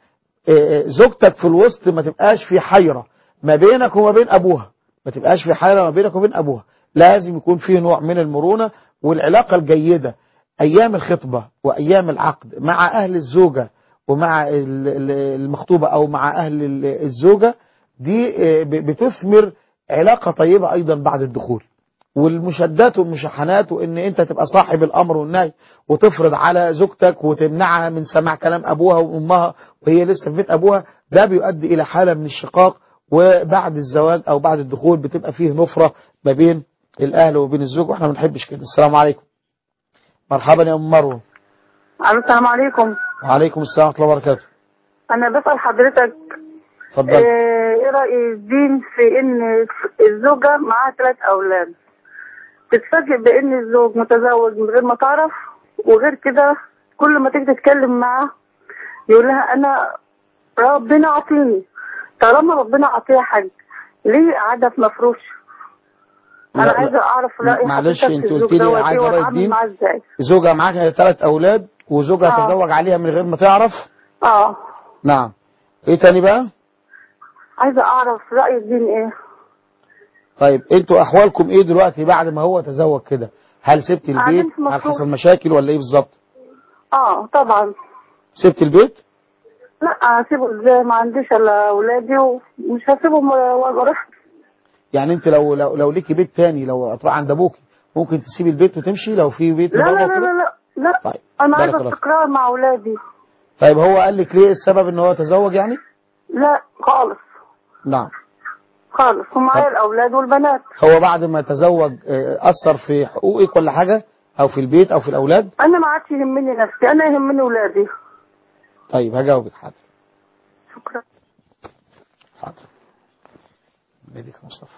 Speaker 1: زوجتك في الوسط ما تبقاش في حيرة ما بينك وما بين أبوها، ما تبقاش في حيرة ما بينك وبين أبوها. لازم يكون فيه نوع من المرونة والعلاقة الجيدة أيام الخطبة وأيام العقد مع أهل الزوجة ومع المخطوبة أو مع أهل الزوجة، دي بتثمر علاقة طيبة أيضا بعد الدخول. والمشادات والمشحنات وإن أنت تبقى صاحب الأمر والنهي وتفرض على زوجتك وتمنعها من سماع كلام أبوها وأمها وهي لسه في بيت أبوها، ده بيؤدي إلى حالة من الشقاق. وبعد الزواج أو بعد الدخول بتبقى فيه نفرة ما بين الأهل وبين الزوج، وإحنا ما بنحبش كده. السلام عليكم. مرحبا يا أم مروة.
Speaker 5: السلام عليكم.
Speaker 1: وعليكم السلام ورحمة الله وبركاته.
Speaker 5: أنا بسأل حضرتك
Speaker 1: اتفضل.
Speaker 5: إيه رأي الدين في إن الزوجة معاها ثلاث أولاد تتفاجئ بإن الزوج متزوج من غير ما تعرف، وغير كده كل ما تيجي تتكلم معاه يقول لها أنا ربنا عطيني. طالما ربنا عطيها حاجة ليه قاعدة في مفروش؟ أنا
Speaker 1: لا
Speaker 5: عايزة أعرف رأي
Speaker 1: معلش
Speaker 5: حضرتك
Speaker 1: انت
Speaker 5: في
Speaker 1: قلت
Speaker 5: الزوج
Speaker 1: لي
Speaker 5: دوت
Speaker 1: عايزة
Speaker 5: إيه
Speaker 1: رأي
Speaker 5: وأتعامل
Speaker 1: الدين.
Speaker 5: معاه إزاي؟
Speaker 1: زوجها معاها ثلاث أولاد وزوجها
Speaker 5: آه.
Speaker 1: تزوج عليها من غير ما تعرف.
Speaker 5: آه
Speaker 1: نعم. إيه تاني بقى؟
Speaker 5: عايزة أعرف رأي الدين إيه؟
Speaker 1: طيب انتوا أحوالكم إيه دلوقتي بعد ما هو تزوج كده؟ هل سبت البيت؟
Speaker 5: قاعدين في
Speaker 1: هل
Speaker 5: مفروش.
Speaker 1: حصل مشاكل ولا إيه بالظبط؟
Speaker 5: آه طبعا.
Speaker 1: سبت البيت؟
Speaker 5: لا هسيبه ازاي؟ ما عنديش الا اولادي ومش هسيبهم واروح.
Speaker 1: يعني انت لو لو, لو ليكي بيت تاني، لو هتروح عند ابوك ممكن تسيبي البيت وتمشي لو في بيت
Speaker 5: لا لا
Speaker 1: لبابا
Speaker 5: لا
Speaker 1: وكده؟
Speaker 5: لا لا لا.
Speaker 1: طيب
Speaker 5: انا
Speaker 1: بارك
Speaker 5: عايزه
Speaker 1: الله فيك.
Speaker 5: استقرار مع اولادي.
Speaker 1: طيب هو قال لك ليه السبب ان هو تزوج يعني؟
Speaker 5: لا خالص
Speaker 1: نعم
Speaker 5: خالص، ومعايا
Speaker 1: طب
Speaker 5: الاولاد والبنات.
Speaker 1: هو بعد ما تزوج اه، اثر في حقوقك ولا حاجه، او في البيت او في الاولاد؟
Speaker 5: انا ما عادش يهمني نفسي، انا يهمني اولادي.
Speaker 1: طيب هجاوبك. حاضر
Speaker 5: شكرا.
Speaker 1: حاضر. بيدك يا مصطفى.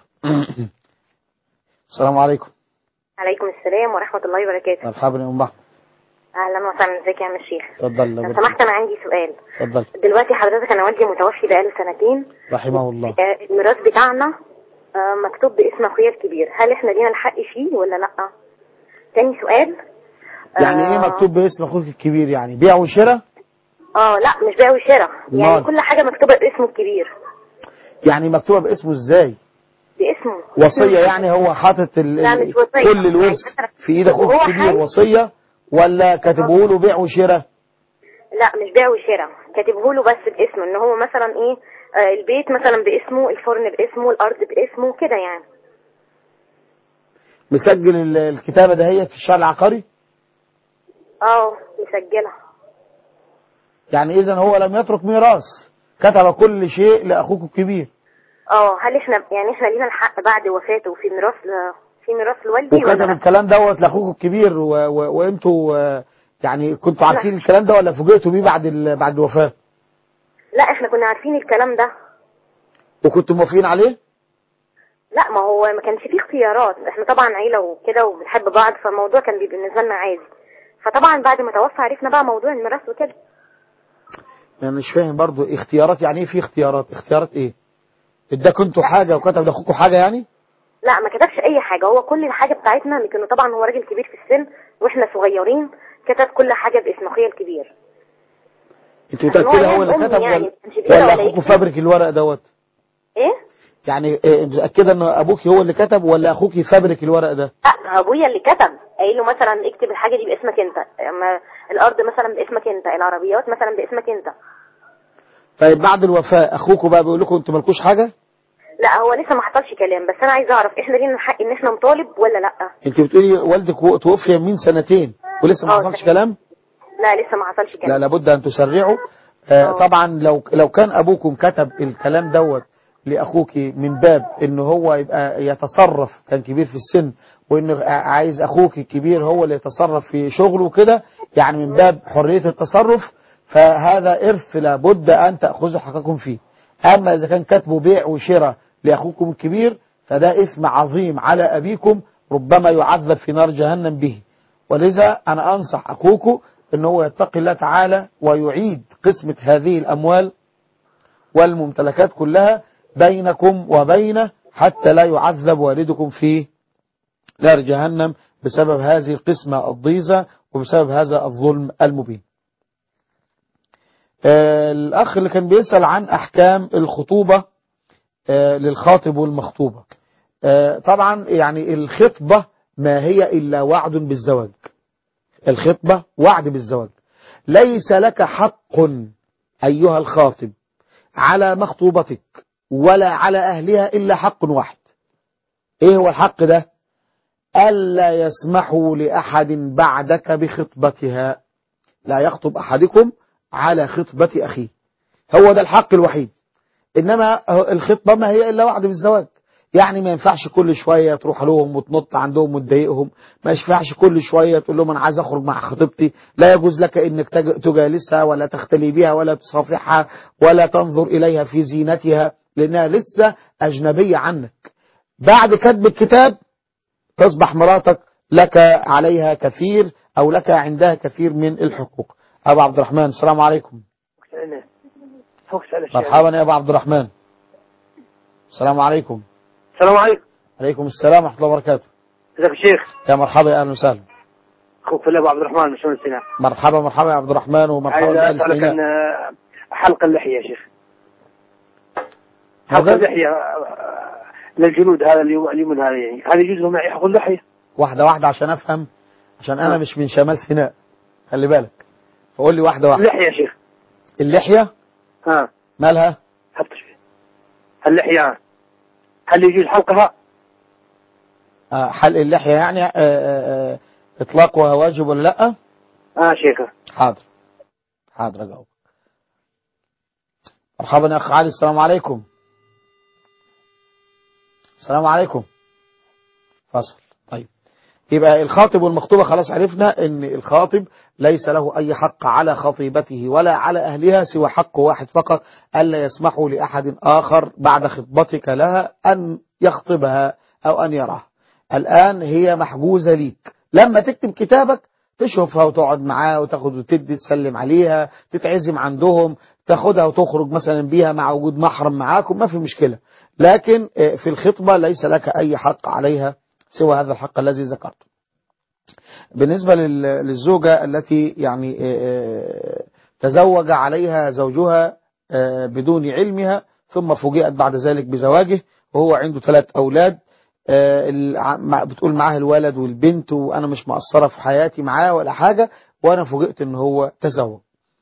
Speaker 1: السلام عليكم.
Speaker 6: عليكم السلام ورحمة الله وبركاته.
Speaker 1: مرحبا يا ام بحر.
Speaker 6: أهلا وسهلا، ازيك يا عم الشيخ؟
Speaker 1: اتفضل.
Speaker 6: لو سمحت أنا عندي سؤال.
Speaker 1: اتفضل.
Speaker 6: دلوقتي حضرتك أنا والدي متوفي بقاله سنتين
Speaker 1: رحمه الله.
Speaker 6: آه، الميراث بتاعنا آه، مكتوب باسم أخويا الكبير، هل إحنا لينا الحق فيه ولا لأ؟ تاني سؤال.
Speaker 1: يعني ايه
Speaker 6: آه،
Speaker 1: مكتوب باسم اخوك الكبير؟ يعني بيع وشراء؟
Speaker 6: اه لا مش بيع وشراء، يعني
Speaker 1: مال.
Speaker 6: كل حاجة مكتوبة باسمه الكبير.
Speaker 1: يعني مكتوبه باسمه ازاي؟
Speaker 6: باسمه
Speaker 1: وصية يعني هو حاطط ال...
Speaker 6: لا،
Speaker 1: ال...
Speaker 6: مش وصية.
Speaker 1: كل الورث
Speaker 6: يعني
Speaker 1: في ايد اخوه
Speaker 6: وهو
Speaker 1: الكبير
Speaker 6: حي.
Speaker 1: وصية، ولا كاتبه له بيع وشراء؟
Speaker 6: لا مش بيع وشراء، كاتبه له بس باسمه، ان هو مثلا ايه آه، البيت مثلا باسمه، الفرن باسمه، الارض باسمه كده يعني.
Speaker 1: مسجل ال- الكتابة دهيت في الشرع العقاري؟
Speaker 6: اه مسجلة.
Speaker 1: يعني اذا هو لم يترك ميراث، كتب كل شيء لاخوك الكبير.
Speaker 6: اه هل احنا يعني احنا لينا الحق بعد وفاته في ميراث ل... في ميراث لوالدي ولا
Speaker 1: وكتب
Speaker 6: لا؟
Speaker 1: الكلام دوت لاخوك الكبير و... و... وانتوا آه، يعني كنتوا عارفين الكلام ده ولا فوجئتوا بيه بعد ال... بعد الوفاة؟
Speaker 6: لا احنا كنا عارفين الكلام ده.
Speaker 1: وكنتوا موافقين عليه؟
Speaker 6: لا ما هو ما كانش فيه اختيارات، احنا طبعا عيلة وكده وبنحب بعض، فالموضوع كان بيبقى بالنسبة لنا عادي. فطبعا بعد ما توفى عرفنا بقى موضوع الميراث وكده.
Speaker 1: يعني مش فاهم برضو اختيارات، يعني ايه في اختيارات؟ اختيارات ايه؟ اداك انتوا حاجة وكتب لاخوكوا حاجة يعني؟
Speaker 6: لا ما كتبش اي حاجه، هو كل الحاجه بتاعتنا، لكنه طبعا هو راجل كبير في السن واحنا صغيرين، كتب كل حاجه باسم اخويا الكبير.
Speaker 1: انت متأكدة هو اللي كتب
Speaker 6: يعني
Speaker 1: ولا, ولا اخوكوا فابرك الورق دوت؟
Speaker 6: ايه
Speaker 1: يعني إيه، متأكدة ان ابوكي هو اللي كتب ولا اخوكي فابرك الورق ده؟
Speaker 6: لا ابويا اللي كتب، قايل له مثلا اكتب الحاجه دي باسمك انت، اما الارض مثلا باسمك انت، العربيات مثلا باسمك انت.
Speaker 1: طيب بعد الوفاة اخوكوا بقى بيقول لكم انتوا مالكوش حاجة؟
Speaker 6: لا هو لسه ما حصلش كلام، بس انا عايزه اعرف احنا لينا الحق ان احنا نطالب ولا لا.
Speaker 1: انت بتقولي والدك توفي من سنتين ولسه ما حصلش كلام؟
Speaker 6: لا لسه ما حصلش كلام.
Speaker 1: لا لابد ان تسرعوا. آه طبعا لو لو كان ابوكم كتب الكلام دوت لاخوك من باب ان هو يبقى يتصرف، كان كبير في السن وانه عايز اخوك الكبير هو اللي يتصرف في شغله كده، يعني من باب حرية التصرف، فهذا ارث لابد ان تأخذوا حقكم فيه. اما اذا كان كتبه بيع وشراء لاخوكم الكبير فده اثم عظيم على ابيكم، ربما يعذب في نار جهنم به. ولذا انا انصح اخوكم ان هو يتقي الله تعالى ويعيد قسمة هذه الاموال والممتلكات كلها بينكم وبينه حتى لا يعذب والدكم في نار جهنم بسبب هذه القسمة الضيزة وبسبب هذا الظلم المبين. آه الأخ اللي كان بيسأل عن أحكام الخطوبة آه للخاطب والمخطوبة. آه طبعا يعني الخطبة ما هي إلا وعد بالزواج. الخطبة وعد بالزواج، ليس لك حق أيها الخاطب على مخطوبتك ولا على أهلها إلا حق واحد. إيه هو الحق ده؟ ألا يسمحوا لأحد بعدك بخطبتها، لا يخطب أحدكم على خطبة أخيه، هو ده الحق الوحيد. إنما الخطبة ما هي إلا وعد بالزواج، يعني ما ينفعش كل شوية تروح لهم وتنط عندهم وتضايقهم، ما ينفعش كل شوية تقول لهم أنا عايز أخرج مع خطيبتي، لا يجوز لك إنك تجالسها ولا تختلي بها ولا تصافحها ولا تنظر إليها في زينتها لأنها لسه أجنبية عنك. بعد كتب الكتاب تصبح مراتك لك عليها كثير أو لك عندها كثير من الحقوق. أبو عبد الرحمن السلام عليكم. مرحبا يا أبو عبد الرحمن. السلام عليكم.
Speaker 3: السلام عليكم.
Speaker 1: عليكم السلام ورحمة الله وبركاته.
Speaker 3: ازيك يا شيخ؟
Speaker 1: يا مرحبا يا أهلا وسهلا.
Speaker 3: اخوك في الله ابو عبد الرحمن من شمال سيناء.
Speaker 1: مرحبا مرحبا يا عبد الرحمن ومرحبا
Speaker 3: بأهل سيناء. عايز اسالك عن حلق اللحية يا شيخ. حلق اللحية للجلود هذا اليوم اليوم هذا، يعني هل يجوز لهم يحلقوا اللحية؟
Speaker 1: واحدة واحدة عشان أفهم، عشان أنا ها. مش من شمال سيناء خلي بالك، فقول لي واحدة واحدة.
Speaker 3: اللحية يا شيخ. اللحية
Speaker 1: ها مالها؟
Speaker 3: اللحية هل يجوز حلقها؟
Speaker 1: آه حلق اللحية يعني آه آه إطلاقها واجب ولا لأ؟
Speaker 3: اه شيخة.
Speaker 1: حاضر حاضر أجاوب. مرحبا يا أخ علي السلام عليكم. السلام عليكم. فصل. طيب يبقى الخاطب والمخطوبة خلاص عرفنا ان الخاطب ليس له اي حق على خطيبته ولا على اهلها سوى حق واحد فقط، الا يسمحوا لاحد اخر بعد خطبتك لها ان يخطبها او ان يراها. الان هي محجوزة ليك، لما تكتب كتابك تشوفها وتقعد معاه وتاخد وتدي تسلم عليها، تتعزم عندهم، تاخدها وتخرج مثلا بيها مع وجود محرم معاكم، ما في مشكلة. لكن في الخطبة ليس لك أي حق عليها سوى هذا الحق الذي ذكرته. بالنسبة للزوجة التي يعني تزوج عليها زوجها بدون علمها ثم فوجئت بعد ذلك بزواجه وهو عنده ثلاث أولاد، بتقول معاه الولد والبنت وأنا مش مقصرة في حياتي معاه ولا حاجة، وأنا فوجئت إن هو تزوج.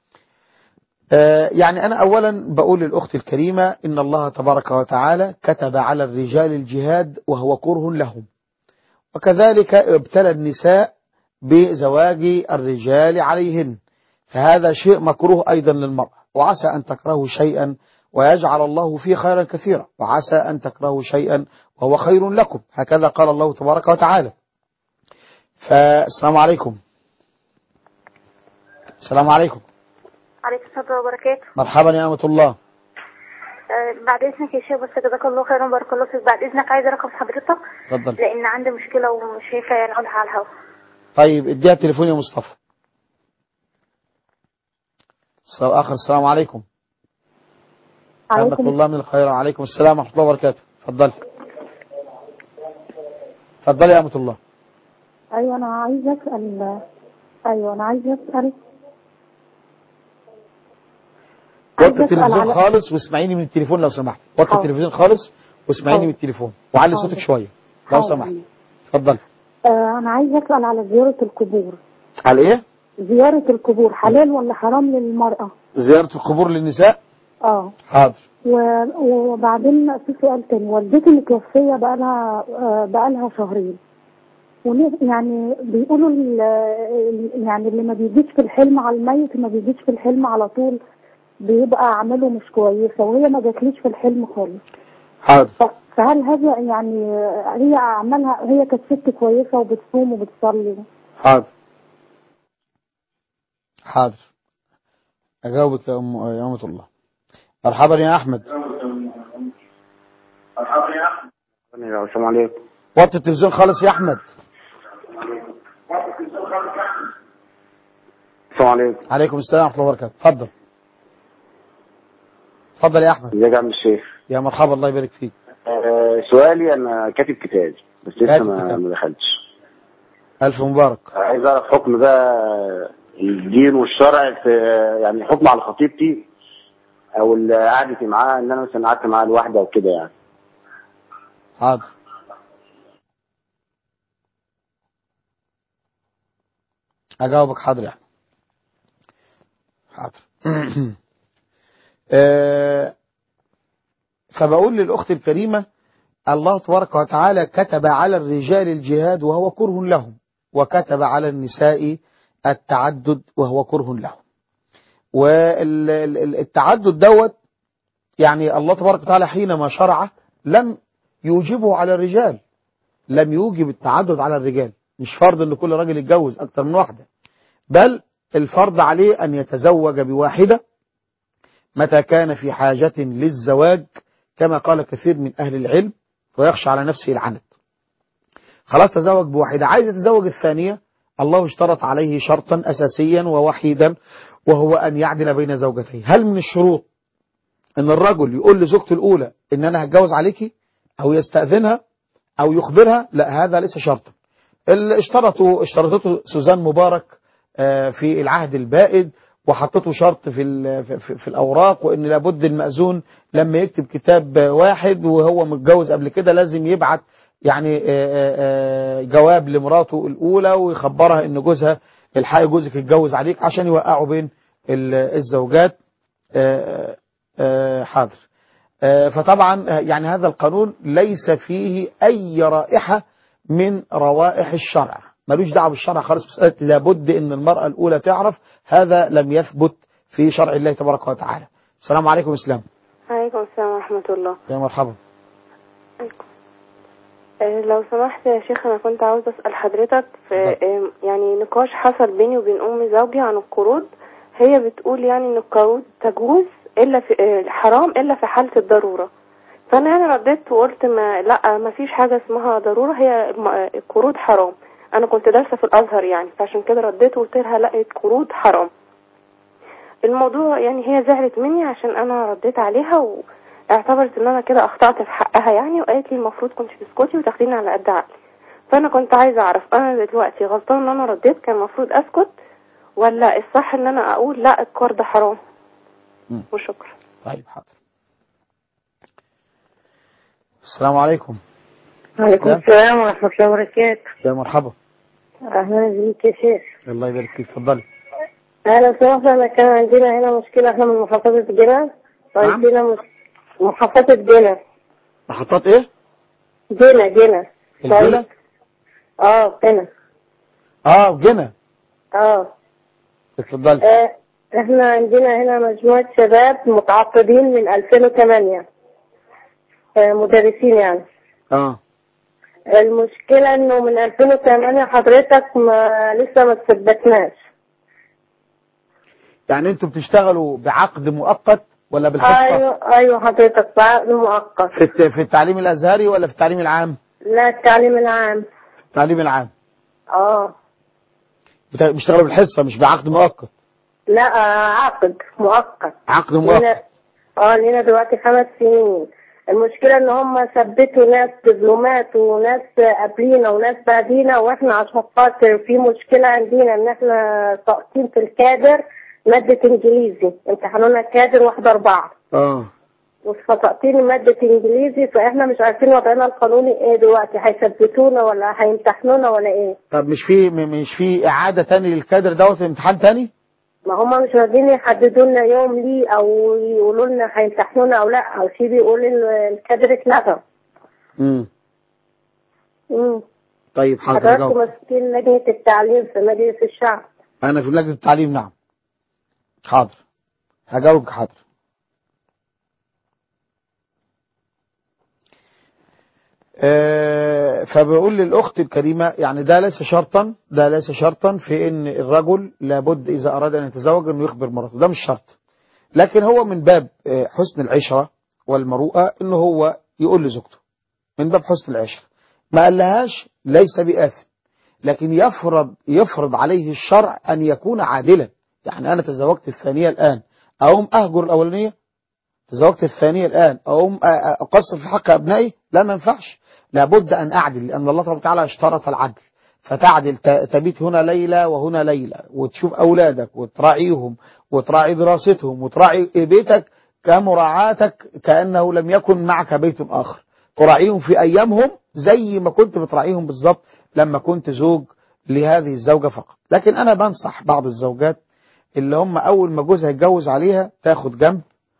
Speaker 1: يعني أنا أولا بقول للأخت الكريمة إن الله تبارك وتعالى كتب على الرجال الجهاد وهو كره لهم، وكذلك ابتلى النساء بزواج الرجال عليهن، فهذا شيء مكروه أيضا للمرأة، وعسى أن تكرهوا شيئا ويجعل الله فيه خيرا كثيرا، وعسى أن تكرهوا شيئا وهو خير لكم، هكذا قال الله تبارك وتعالى. فالسلام عليكم. السلام عليكم.
Speaker 6: عليكم السلام وبركاته.
Speaker 1: مرحبا يا أمة الله.
Speaker 6: أه بعد إذنك يا شيخ، بس جزاك الله خيرا وبارك الله فيك، بعد إذنك عايزة رقم حضرتك.
Speaker 1: اتفضل.
Speaker 6: لأن عندي مشكلة ومش هينفع نقولها على الهوا.
Speaker 1: طيب اديها التليفون يا مصطفى. اتصال آخر. السلام عليكم.
Speaker 7: عليكم
Speaker 1: الله من الخير. وعليكم السلام ورحمة الله وبركاته. اتفضلي. اتفضلي يا أمة الله.
Speaker 7: ايوه انا عايزه اسال ايوه انا عايزه اسال
Speaker 1: وطي التلفزيون على... خالص واسمعيني من التليفون لو سمحت. وطي التلفزيون خالص واسمعيني من التليفون وعلي صوتك شويه لو سمحت. اتفضلي.
Speaker 7: آه انا عايزه اسال على زياره القبور.
Speaker 1: على ايه؟
Speaker 7: زياره القبور حلال ولا حرام للمراه؟
Speaker 1: زياره القبور للنساء؟
Speaker 7: اه
Speaker 1: حاضر.
Speaker 7: وبعدين في سؤال تاني، والدتي متوفيه بقى لها بقى لها شهرين، يعني بيقولوا يعني اللي ما بيجيش في الحلم على الميت ما بيجيش في الحلم على طول، بيبقى اعماله مش كويسه، وهي ما جاتليش في الحلم خالص.
Speaker 1: حاضر.
Speaker 7: فهل هذا يعني هي اعمالها، هي كانت ست كويسه وبتصوم وبتصلي؟
Speaker 1: حاضر حاضر اجاوبك يا ام يا امة الله. مرحبا يا احمد.
Speaker 8: مرحبا يا احمد. السلام عليكم.
Speaker 1: وطي التلفزيون خالص يا احمد.
Speaker 8: السلام عليكم.
Speaker 1: عليكم السلام ورحمه الله وبركاته. اتفضل. اتفضل يا احمد.
Speaker 8: ازيك يا عم الشيخ؟
Speaker 1: يا مرحبا الله يبارك فيك.
Speaker 8: آه سؤالي، انا كاتب كتاب بس لسه ما, ما دخلتش.
Speaker 1: الف مبارك.
Speaker 8: عايز اعرف حكم بقى الدين والشرع في يعني حكم على خطيبتي او اللي قعدتي معاها، ان انا مثلا قعدت معاها لوحدي او كده يعني.
Speaker 1: حاضر. اجاوبك. حاضر يا احمد. حاضر. أه فبقول للأخت الكريمة الله تبارك وتعالى كتب على الرجال الجهاد وهو كره لهم، وكتب على النساء التعدد وهو كره لهم. والتعدد دوت يعني الله تبارك وتعالى حينما شرع لم يوجبه على الرجال، لم يوجب التعدد على الرجال. مش فرض ان كل راجل يتجوز اكتر من واحدة، بل الفرض عليه ان يتزوج بواحدة متى كان في حاجة للزواج، كما قال كثير من أهل العلم، ويخشى على نفسه العنت. خلاص تزوج بواحدة، عايز يتزوج الثانية، الله اشترط عليه شرطا أساسيا ووحيدا، وهو أن يعدل بين زوجتيه. هل من الشروط أن الرجل يقول لزوجته الأولى إن أنا هتجوز عليكي، أو يستأذنها أو يخبرها؟ لا، هذا ليس شرطا. اللي اشترطوا اشترطته سوزان مبارك في العهد البائد، وحطته شرط في في, في الأوراق، وإن لابد المأذون لما يكتب كتاب واحد وهو متجوز قبل كده لازم يبعت يعني جواب لمراته الأولى ويخبرها إن جوزها الحقيقي جوزك اتجوز عليك، عشان يوقعوا بين الزوجات. حاضر. فطبعا يعني هذا القانون ليس فيه أي رائحة من روائح الشرع، ملوش دعوه بالشرع خالص. مسألة لابد ان المرأة الاولى تعرف، هذا لم يثبت في شرع الله تبارك وتعالى. السلام عليكم. اسلام.
Speaker 9: عليكم السلام ورحمة الله.
Speaker 1: يا مرحبا.
Speaker 9: أه لو سمحت يا شيخ، انا كنت عاوز اسأل حضرتك في أه يعني نقاش حصل بيني وبين ام زوجي عن القروض. هي بتقول يعني ان القروض تجوز الا في أه حرام الا في حالة الضرورة. فانا يعني رديت وقلت ما لا ما فيش حاجة اسمها ضرورة، هي القروض حرام. انا كنت دارسه في الازهر يعني، فعشان كده رديت وقلت لها لا القروض حرام. الموضوع يعني هي زعلت مني عشان انا رديت عليها، واعتبرت ان انا كده اخطأت في حقها يعني، وقالت لي المفروض كنت تسكتي وتاخديني على قد عقلي. فانا كنت عايزه اعرف انا دلوقتي غلطان ان انا رديت، كان المفروض اسكت، ولا الصح ان انا اقول لا القرض حرام؟ وشكرا.
Speaker 1: طيب حاضر. السلام عليكم.
Speaker 10: وعليكم السلام ورحمة الله وبركاته.
Speaker 1: يا مرحبا.
Speaker 10: أهلا بيك يا شيخ.
Speaker 1: الله يبارك فيك. اتفضلي.
Speaker 10: أهلا وسهلا. أنا كان عندنا هنا مشكلة، إحنا من محافظة جنة، وعندنا مش... محافظة جنة.
Speaker 1: محطات إيه؟
Speaker 10: جنة جنة.
Speaker 1: الجنة؟
Speaker 10: آه جنة.
Speaker 1: آه جنة.
Speaker 10: آه.
Speaker 1: اتفضلي.
Speaker 10: آه إحنا عندنا هنا مجموعة شباب متعاقدين من ألفين وثمانية، آه مدرسين يعني.
Speaker 1: آه.
Speaker 10: المشكلة انه من ألفين وثمانية حضرتك ما لسه ما تثبتناش.
Speaker 1: يعني انتوا بتشتغلوا بعقد مؤقت ولا بالحصة؟
Speaker 10: ايوه ايوه حضرتك بعقد مؤقت.
Speaker 1: في في التعليم الازهري ولا في التعليم العام؟
Speaker 10: لا التعليم العام.
Speaker 1: التعليم العام.
Speaker 10: اه.
Speaker 1: بتشتغلوا بالحصة مش بعقد مؤقت؟
Speaker 10: لا آه، عقد مؤقت.
Speaker 1: عقد مؤقت.
Speaker 10: لنا- اه لينا دلوقتي خمس سنين. المشكلة ان هم ثبتوا ناس دبلومات وناس قبلينا وناس بعدينا، واحنا عشان خاطر في مشكلة عندنا ان احنا ساقطين في الكادر مادة انجليزي، امتحانونا كادر واحد اربعة
Speaker 1: اه
Speaker 10: وساقطين مادة انجليزي، فاحنا مش عارفين وضعنا القانوني ايه دلوقتي، هيثبتونا ولا هيمتحنونا ولا ايه؟
Speaker 1: طب مش في م- مش في اعاده تاني للكادر دوت امتحان تاني؟
Speaker 10: ما هم مش راضيين يحددوا لنا يوم ليه او يقولوا لنا هيمتحنونا او لا، او في بيقول ان الكادر اتلغى.
Speaker 1: امم
Speaker 10: امم
Speaker 1: طيب حاضر
Speaker 10: حضراتكم
Speaker 1: هجاوب.
Speaker 10: ماسكين لجنة التعليم في مجلس الشعب.
Speaker 1: انا في لجنه التعليم نعم. حاضر هجاوبك حاضر. آه، فبقول للأخت الكريمة يعني ده ليس شرطا، ده ليس شرطا في ان الرجل لابد اذا اراد ان يتزوج انه يخبر مراته، ده مش شرط. لكن هو من باب آه، حسن العشرة والمروءة انه هو يقول لزوجته من باب حسن العشرة، ما قالهاش ليس بآثم، لكن يفرض يفرض عليه الشرع ان يكون عادلا. يعني انا تزوجت الثانية الان اقوم اهجر الاولانية؟ تزوجت الثانية الآن أقوم أقصر في حق أبنائي؟ لا، ما ينفعش. لابد أن أعدل، لأن الله سبحانه وتعالى اشترط العدل. فتعدل، تبيت هنا ليلة وهنا ليلة، وتشوف أولادك وتراعيهم وتراعي دراستهم وتراعي بيتك كمراعاتك كأنه لم يكن معك بيت آخر. تراعيهم في أيامهم زي ما كنت بتراعيهم بالظبط لما كنت زوج لهذه الزوجة فقط. لكن أنا بنصح بعض الزوجات اللي هم أول ما جوزها يتجوز عليها تاخد جنب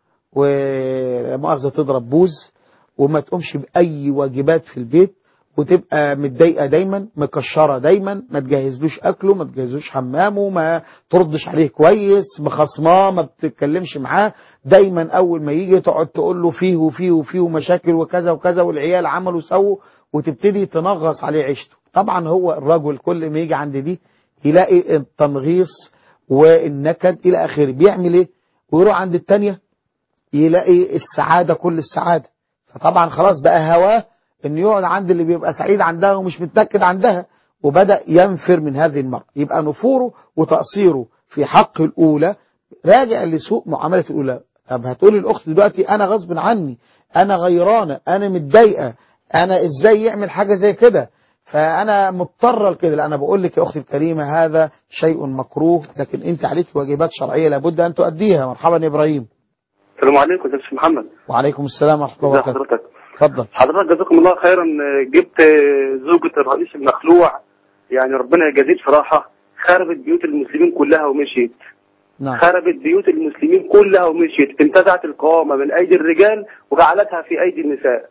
Speaker 1: ومؤاخذة تضرب بوز وما تقومش بأي واجبات في البيت، وتبقى متضايقة دايما، مكشرة دايما، ما تجهزلوش أكله، ما تجهزلوش حمامه، ما تردش عليه كويس، مخصماه، ما بتتكلمش معاه، دايما أول ما يجي تقعد تقول له فيه وفيه وفيه ومشاكل وكذا وكذا والعيال عملوا سووا، وتبتدي تنغص عليه عيشته. طبعا هو الرجل كل ما يجي عند دي يلاقي التنغيص والنكد إلى آخره، بيعمل إيه؟ ويروح عند التانية يلاقي السعادة كل السعادة. فطبعا خلاص بقى هواه انه يقعد عند اللي بيبقى سعيد عندها ومش متنكد عندها، وبدأ ينفر من هذه المرأة. يبقى نفوره وتقصيره في حق الأولى راجع لسوء معاملة الأولى. طب هتقولي الأخت دلوقتي أنا غصب عني، أنا غيرانة، أنا متضايقة، أنا إزاي يعمل حاجة زي كده، فأنا مضطرة لكده. لا، أنا بقول لك يا أختي الكريمة هذا شيء مكروه، لكن أنت عليك واجبات شرعية لابد أن تؤديها. مرحبا يا إبراهيم.
Speaker 11: السلام عليكم يا استاذ محمد.
Speaker 1: وعليكم السلام ورحمه الله
Speaker 11: ازي
Speaker 1: وبركاته.
Speaker 11: حضرتك؟
Speaker 1: اتفضل.
Speaker 11: حضرتك جزاكم الله خيرا، جبت زوجة الرئيس المخلوع، يعني ربنا يجازيه بصراحة، خربت بيوت المسلمين كلها ومشيت.
Speaker 1: نعم.
Speaker 11: خربت بيوت المسلمين كلها ومشيت، انتزعت القوامة من أيدي الرجال وجعلتها في أيدي النساء.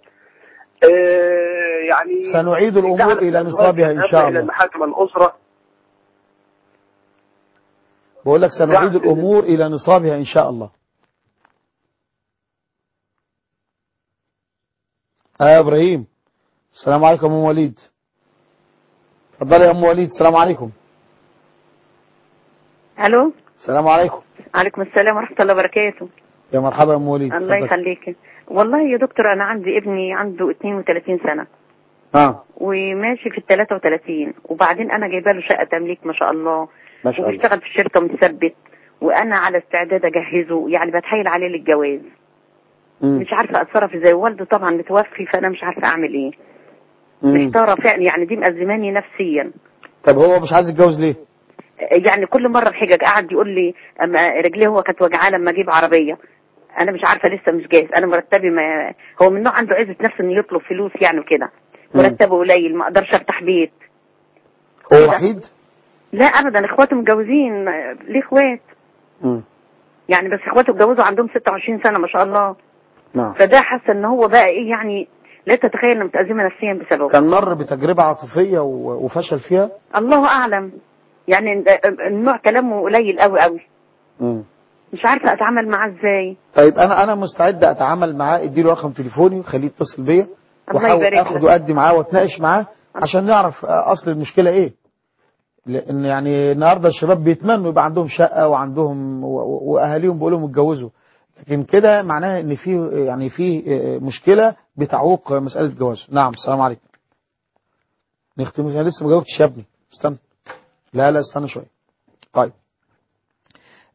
Speaker 11: آه يعني
Speaker 1: سنعيد الأمور إلى نصابها إن شاء الله.
Speaker 11: إلى محاكم الأسرة.
Speaker 1: بقول لك سنعيد الأمور إلى نصابها إن شاء الله. آه يا إبراهيم. السلام عليكم أم وليد. اتفضل يا أم وليد. السلام عليكم.
Speaker 12: الو.
Speaker 1: السلام عليكم.
Speaker 12: عليكم السلام ورحمه الله وبركاته.
Speaker 1: يا مرحبا يا ام وليد.
Speaker 12: الله يخليك. والله يا دكتور انا عندي ابني عنده اثنين وثلاثين سنه.
Speaker 1: اه.
Speaker 12: وماشي في ال ثلاثة وثلاثين، وبعدين انا جايبه له شقه تمليك ما شاء الله.
Speaker 1: ما شاء الله.
Speaker 12: وبيشتغل في الشركه متثبت، وانا على استعداد اجهزه، يعني بتحايل عليه للجواز. مم. مش عارفه اتصرف ازاي، والده طبعا متوفي، فانا مش عارفه اعمل ايه. محتاره فعلا، يعني دي مأزماني نفسيا.
Speaker 1: طب هو مش عايز يتجوز ليه؟
Speaker 12: يعني كل مره بحجج، قعد يقول لي اما رجليه هو كانت وجعاه لما اجيب عربيه. انا مش عارفه لسه مش جاهز، انا مرتبي ما هو من نوع عنده عزه نفس انه يطلب فلوس يعني وكده. مرتبه قليل، ما اقدرش افتح بيت.
Speaker 1: هو وحيد؟
Speaker 12: لا ابدا، اخواته متجوزين، ليه اخوات.
Speaker 1: امم
Speaker 12: يعني بس اخواته اتجوزوا عندهم ستة وعشرين سنه ما شاء الله.
Speaker 1: نعم.
Speaker 12: فده حاسه ان هو بقى ايه يعني، لا تتخيل انه متأزمه نفسيا بسببه.
Speaker 1: كان مر بتجربه عاطفيه وفشل فيها؟
Speaker 12: الله اعلم، يعني النوع كلامه قليل قوي قوي.
Speaker 1: امم
Speaker 12: مش عارفه اتعامل معاه ازاي.
Speaker 1: طيب انا انا مستعد اتعامل معاه، اديله رقم تليفوني وخليه يتصل بيا واحاول اخد وادي معاه واتناقش معاه عشان نعرف اصل المشكله ايه. لان يعني النهارده الشباب بيتمنوا يبقى عندهم شقه وعندهم واهاليهم بيقولوا لهم اتجوزوا، لكن كده معناها ان في يعني في مشكله بتعوق مساله جوازه. نعم. السلام عليكم. نختم. انا لسه ما جاوبتش يا ابني، استنى. لا لا استنى شويه. طيب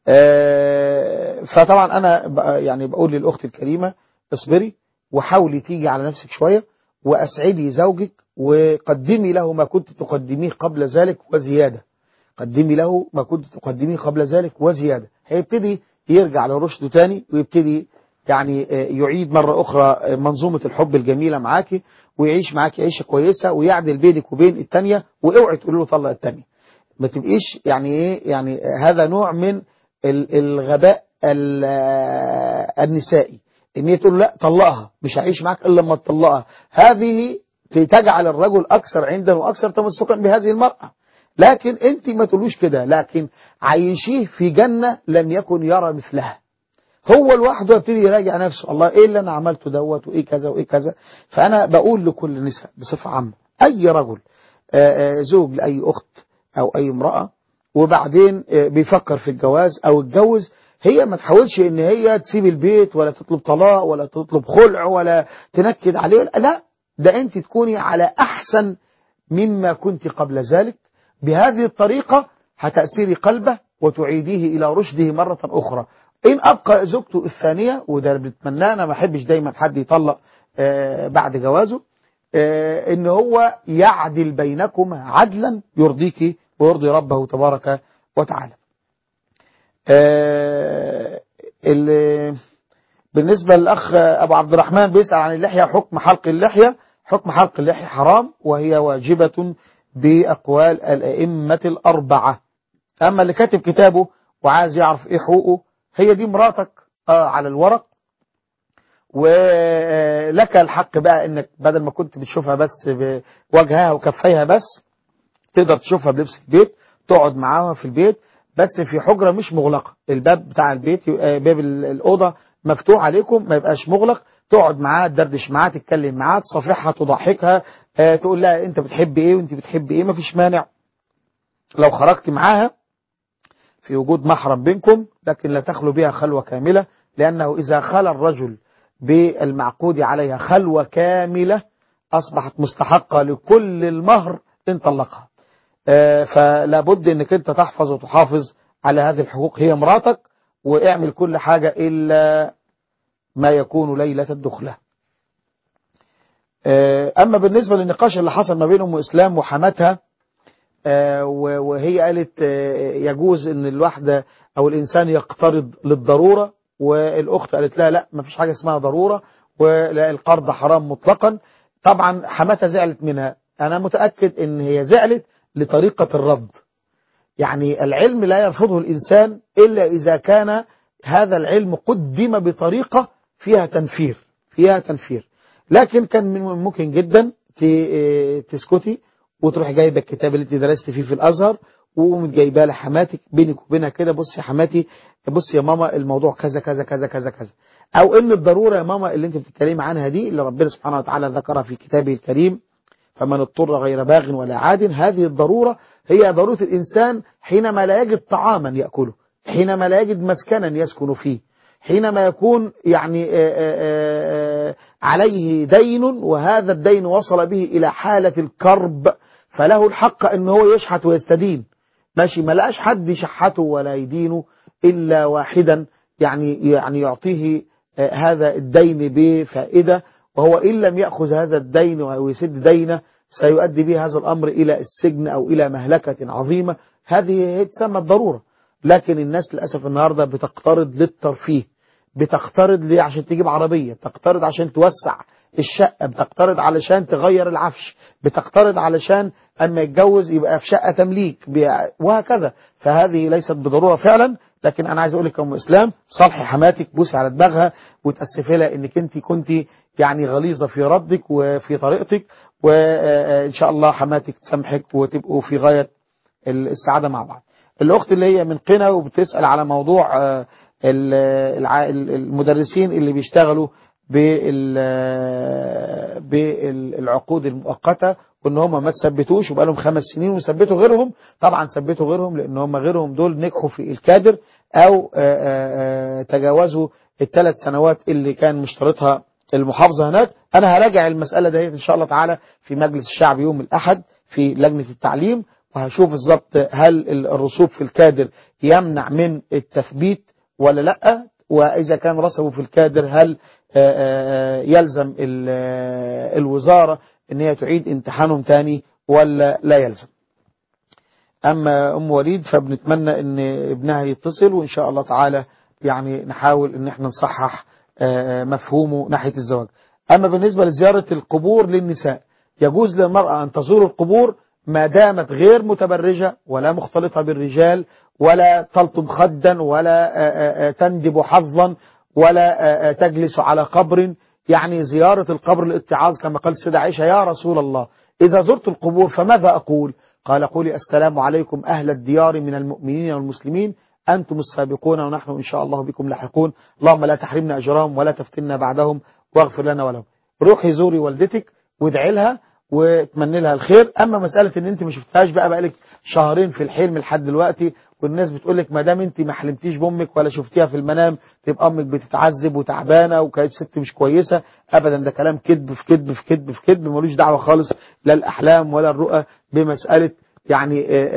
Speaker 1: فطبعا أنا يعني بقول للأخت الكريمة اصبري وحاولي تيجي على نفسك شوية وأسعدي زوجك وقدمي له ما كنت تقدميه قبل ذلك وزيادة. قدمي له ما كنت تقدميه قبل ذلك وزيادة. هيبتدي يرجع لرشده تاني ويبتدي يعني يعيد مرة أخرى منظومة الحب الجميلة معاكي ويعيش معاكي عيشة كويسة ويعدل بينك وبين التانية، واوعي تقولي له طلق التانية. ما تبقيش يعني ايه يعني هذا نوع من الغباء النسائي، ان هي تقول لا طلقها مش هعيش معاك الا لما تطلقها. هذه تجعل الرجل اكثر عندا واكثر تمسكا بهذه المرأة. لكن انت ما تقولوش كده، لكن عيشيه في جنة لم يكن يرى مثلها. هو لوحده يبتدي يراجع نفسه، الله ايه اللي انا عملته دوت وايه كذا وايه كذا. فانا بقول لكل النساء بصفة عامة، اي رجل زوج لاي اخت او اي امرأة وبعدين بيفكر في الجواز او الجوز، هي ما تحاولش ان هي تسيب البيت ولا تطلب طلاق ولا تطلب خلع ولا تنكد عليه، لا، ده انت تكوني على احسن مما كنت قبل ذلك. بهذه الطريقة هتأسيري قلبه وتعيديه الى رشده مرة اخرى. ان ابقى زوجته الثانية، وده بنتمناه، انا ما احبش دايما حد يطلق بعد جوازه، ان هو يعدل بينكم عدلا يرضيك ويرضي ربه تبارك وتعالى. بالنسبة للأخ أبو عبد الرحمن بيسأل عن اللحية، حكم حلق اللحية. حكم حلق اللحية حرام، وهي واجبة بأقوال الأئمة الأربعة. أما اللي كاتب كتابه وعايز يعرف إيه حقوقه، هي دي مراتك آه على الورق، ولك الحق بقى إنك بدل ما كنت بتشوفها بس بوجهها وكفيها بس، تقدر تشوفها بلبس البيت، تقعد معاها في البيت بس في حجرة مش مغلقة. الباب بتاع البيت، باب الأوضة مفتوح عليكم، ما يبقاش مغلق. تقعد معاها، تدردش معاها، تتكلم معاها، تصافحها، تضحكها، تقول لها انت بتحب ايه وانت بتحب ايه، مفيش مانع لو خرجت معاها في وجود محرم بينكم، لكن لا تخلو بها خلوة كاملة، لأنه إذا خلى الرجل بالمعقود عليها خلوة كاملة أصبحت مستحقة لكل المهر إن طلقها. فلا بد انك انت تحفظ وتحافظ على هذه الحقوق. هي مراتك، واعمل كل حاجة إلا ما يكون ليلة الدخلة. أما بالنسبة للنقاش اللي حصل ما بين أم إسلام وحماتها، وهي قالت يجوز ان الواحدة أو الإنسان يقترض للضرورة، والأخت قالت لا لا ما فيش حاجة اسمها ضرورة، ولا القرض حرام مطلقا. طبعا حماتها زعلت منها، أنا متأكد ان هي زعلت لطريقة الرد. يعني العلم لا يرفضه الإنسان إلا إذا كان هذا العلم قدم بطريقة فيها تنفير فيها تنفير لكن كان من ممكن جدا تسكتي وتروح جايبه الكتاب اللي انت درست فيه في الأزهر ومتجايباه لحماتك بينك وبينها كده، بص يا حماتي، بص يا ماما، الموضوع كذا كذا كذا كذا كذا. أو إن الضرورة يا ماما اللي انت بتتكلمي عنها دي اللي ربنا سبحانه وتعالى ذكرها في كتابه الكريم، فمن اضطر غير باغ ولا عاد، هذه الضرورة هي ضرورة الإنسان حينما لا يجد طعاما يأكله، حينما لا يجد مسكنا يسكن فيه، حينما يكون يعني آآ آآ عليه دين وهذا الدين وصل به إلى حالة الكرب، فله الحق أنه هو يشحت ويستدين. ماشي، ما لقاش حد يشحته ولا يدينه إلا واحدا يعني يعني يعطيه هذا الدين بفائدة، وهو إن لم يأخذ هذا الدين ويسد دينه سيؤدي به هذا الأمر إلى السجن أو إلى مهلكة عظيمة. هذه تسمى الضرورة. لكن الناس للأسف النهاردة بتقترض للترفيه، بتقترض ليه؟ عشان تجيب عربية، بتقترض عشان توسع الشقة، بتقترض علشان تغير العفش، بتقترض علشان أما يتجوز يبقى في شقة تمليك، وهكذا. فهذه ليست بضرورة فعلا. لكن أنا عايز أقول لك يا أم إسلام، صالحي حماتك، بوسي على دماغها وتأسفي لها إنك أنت كنت يعني غليظة في ردك وفي طريقتك، وإن شاء الله حماتك تسامحك وتبقوا في غاية السعادة مع بعض. الأخت اللي هي من قنا وبتسأل على موضوع المدرسين اللي بيشتغلوا بالعقود المؤقتة، وان هم ما تثبتوش وبقى لهم خمس سنين وثبتوا غيرهم. طبعا ثبتوا غيرهم لان هم غيرهم دول نجحوا في الكادر او تجاوزوا الثلاث سنوات اللي كان مشترطها المحافظة هناك. انا هراجع المسألة دي ان شاء الله تعالى في مجلس الشعب يوم الاحد في لجنة التعليم، وهشوف بالظبط هل الرسوب في الكادر يمنع من التثبيت ولا لا، وإذا كان رسبه في الكادر هل يلزم الوزارة ان هي تعيد امتحانهم تاني ولا لا يلزم. اما ام وليد فبنتمنى ان ابنها يتصل، وان شاء الله تعالى يعني نحاول ان احنا نصحح مفهومه ناحية الزواج. اما بالنسبة لزيارة القبور للنساء، يجوز للمرأة ان تزور القبور ما دامت غير متبرجة ولا مختلطة بالرجال ولا تلطم خدا ولا تندب حظا ولا تجلس على قبر. يعني زيارة القبر للاتعاظ كما قال السيدة عائشة: يا رسول الله إذا زرت القبور فماذا أقول؟ قال: قولي السلام عليكم أهل الديار من المؤمنين والمسلمين، أنتم السابقون ونحن إن شاء الله بكم لاحقون، اللهم لا تحرمنا أجرهم ولا تفتنا بعدهم واغفر لنا ولهم. روحي زوري والدتك وادعي لها وتمني لها الخير. أما مسألة إن أنت ما شفتهاش بقى بقالك شهرين في الحلم لحد دلوقتي، والناس بتقول لك ما دام أنت ما حلمتيش بأمك ولا شفتيها في المنام تبقى أمك بتتعذب وتعبانة وكانت ست مش كويسة، أبدا ده كلام كذب في كذب في كذب في كذب، ملوش دعوة خالص لا الأحلام ولا الرؤى بمسألة يعني آآ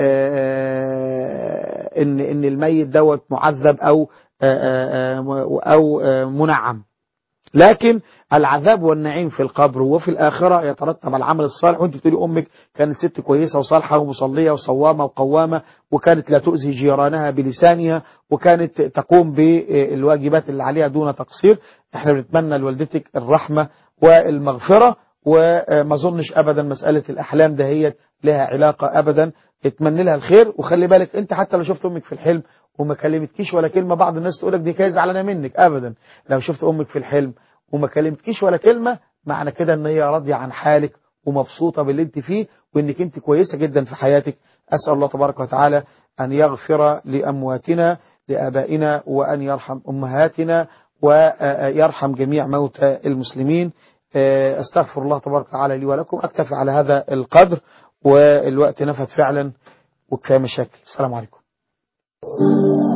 Speaker 1: آآ إن إن الميت دوت معذب أو آآ أو منعم. لكن العذاب والنعيم في القبر وفي الآخرة يترتب على العمل الصالح. وانت بتقولي أمك كانت ست كويسة وصالحة ومصلية وصوامة وقوامة، وكانت لا تؤذي جيرانها بلسانها، وكانت تقوم بالواجبات اللي عليها دون تقصير. احنا بنتمنى لوالدتك الرحمة والمغفرة، وما ظنش أبدا مسألة الأحلام ده هي لها علاقة أبدا. اتمنى لها الخير. وخلي بالك انت حتى لو شفت أمك في الحلم وما كلمتكيش ولا كلمة، بعض الناس تقولك دي كايز زعلانة منك، أبدا. لو شفت أمك في الحلم وما كلمتكيش ولا كلمة معنى كده ان هي راضية عن حالك ومبسوطة باللي انت فيه وانك انت كويسة جدا في حياتك. أسأل الله تبارك وتعالى أن يغفر لأمواتنا لآبائنا وأن يرحم أمهاتنا ويرحم جميع موتى المسلمين. أستغفر الله تبارك وتعالى لي ولكم. أكتفي على هذا القدر والوقت نفت فعلا وكفاية مشاكل. السلام عليكم.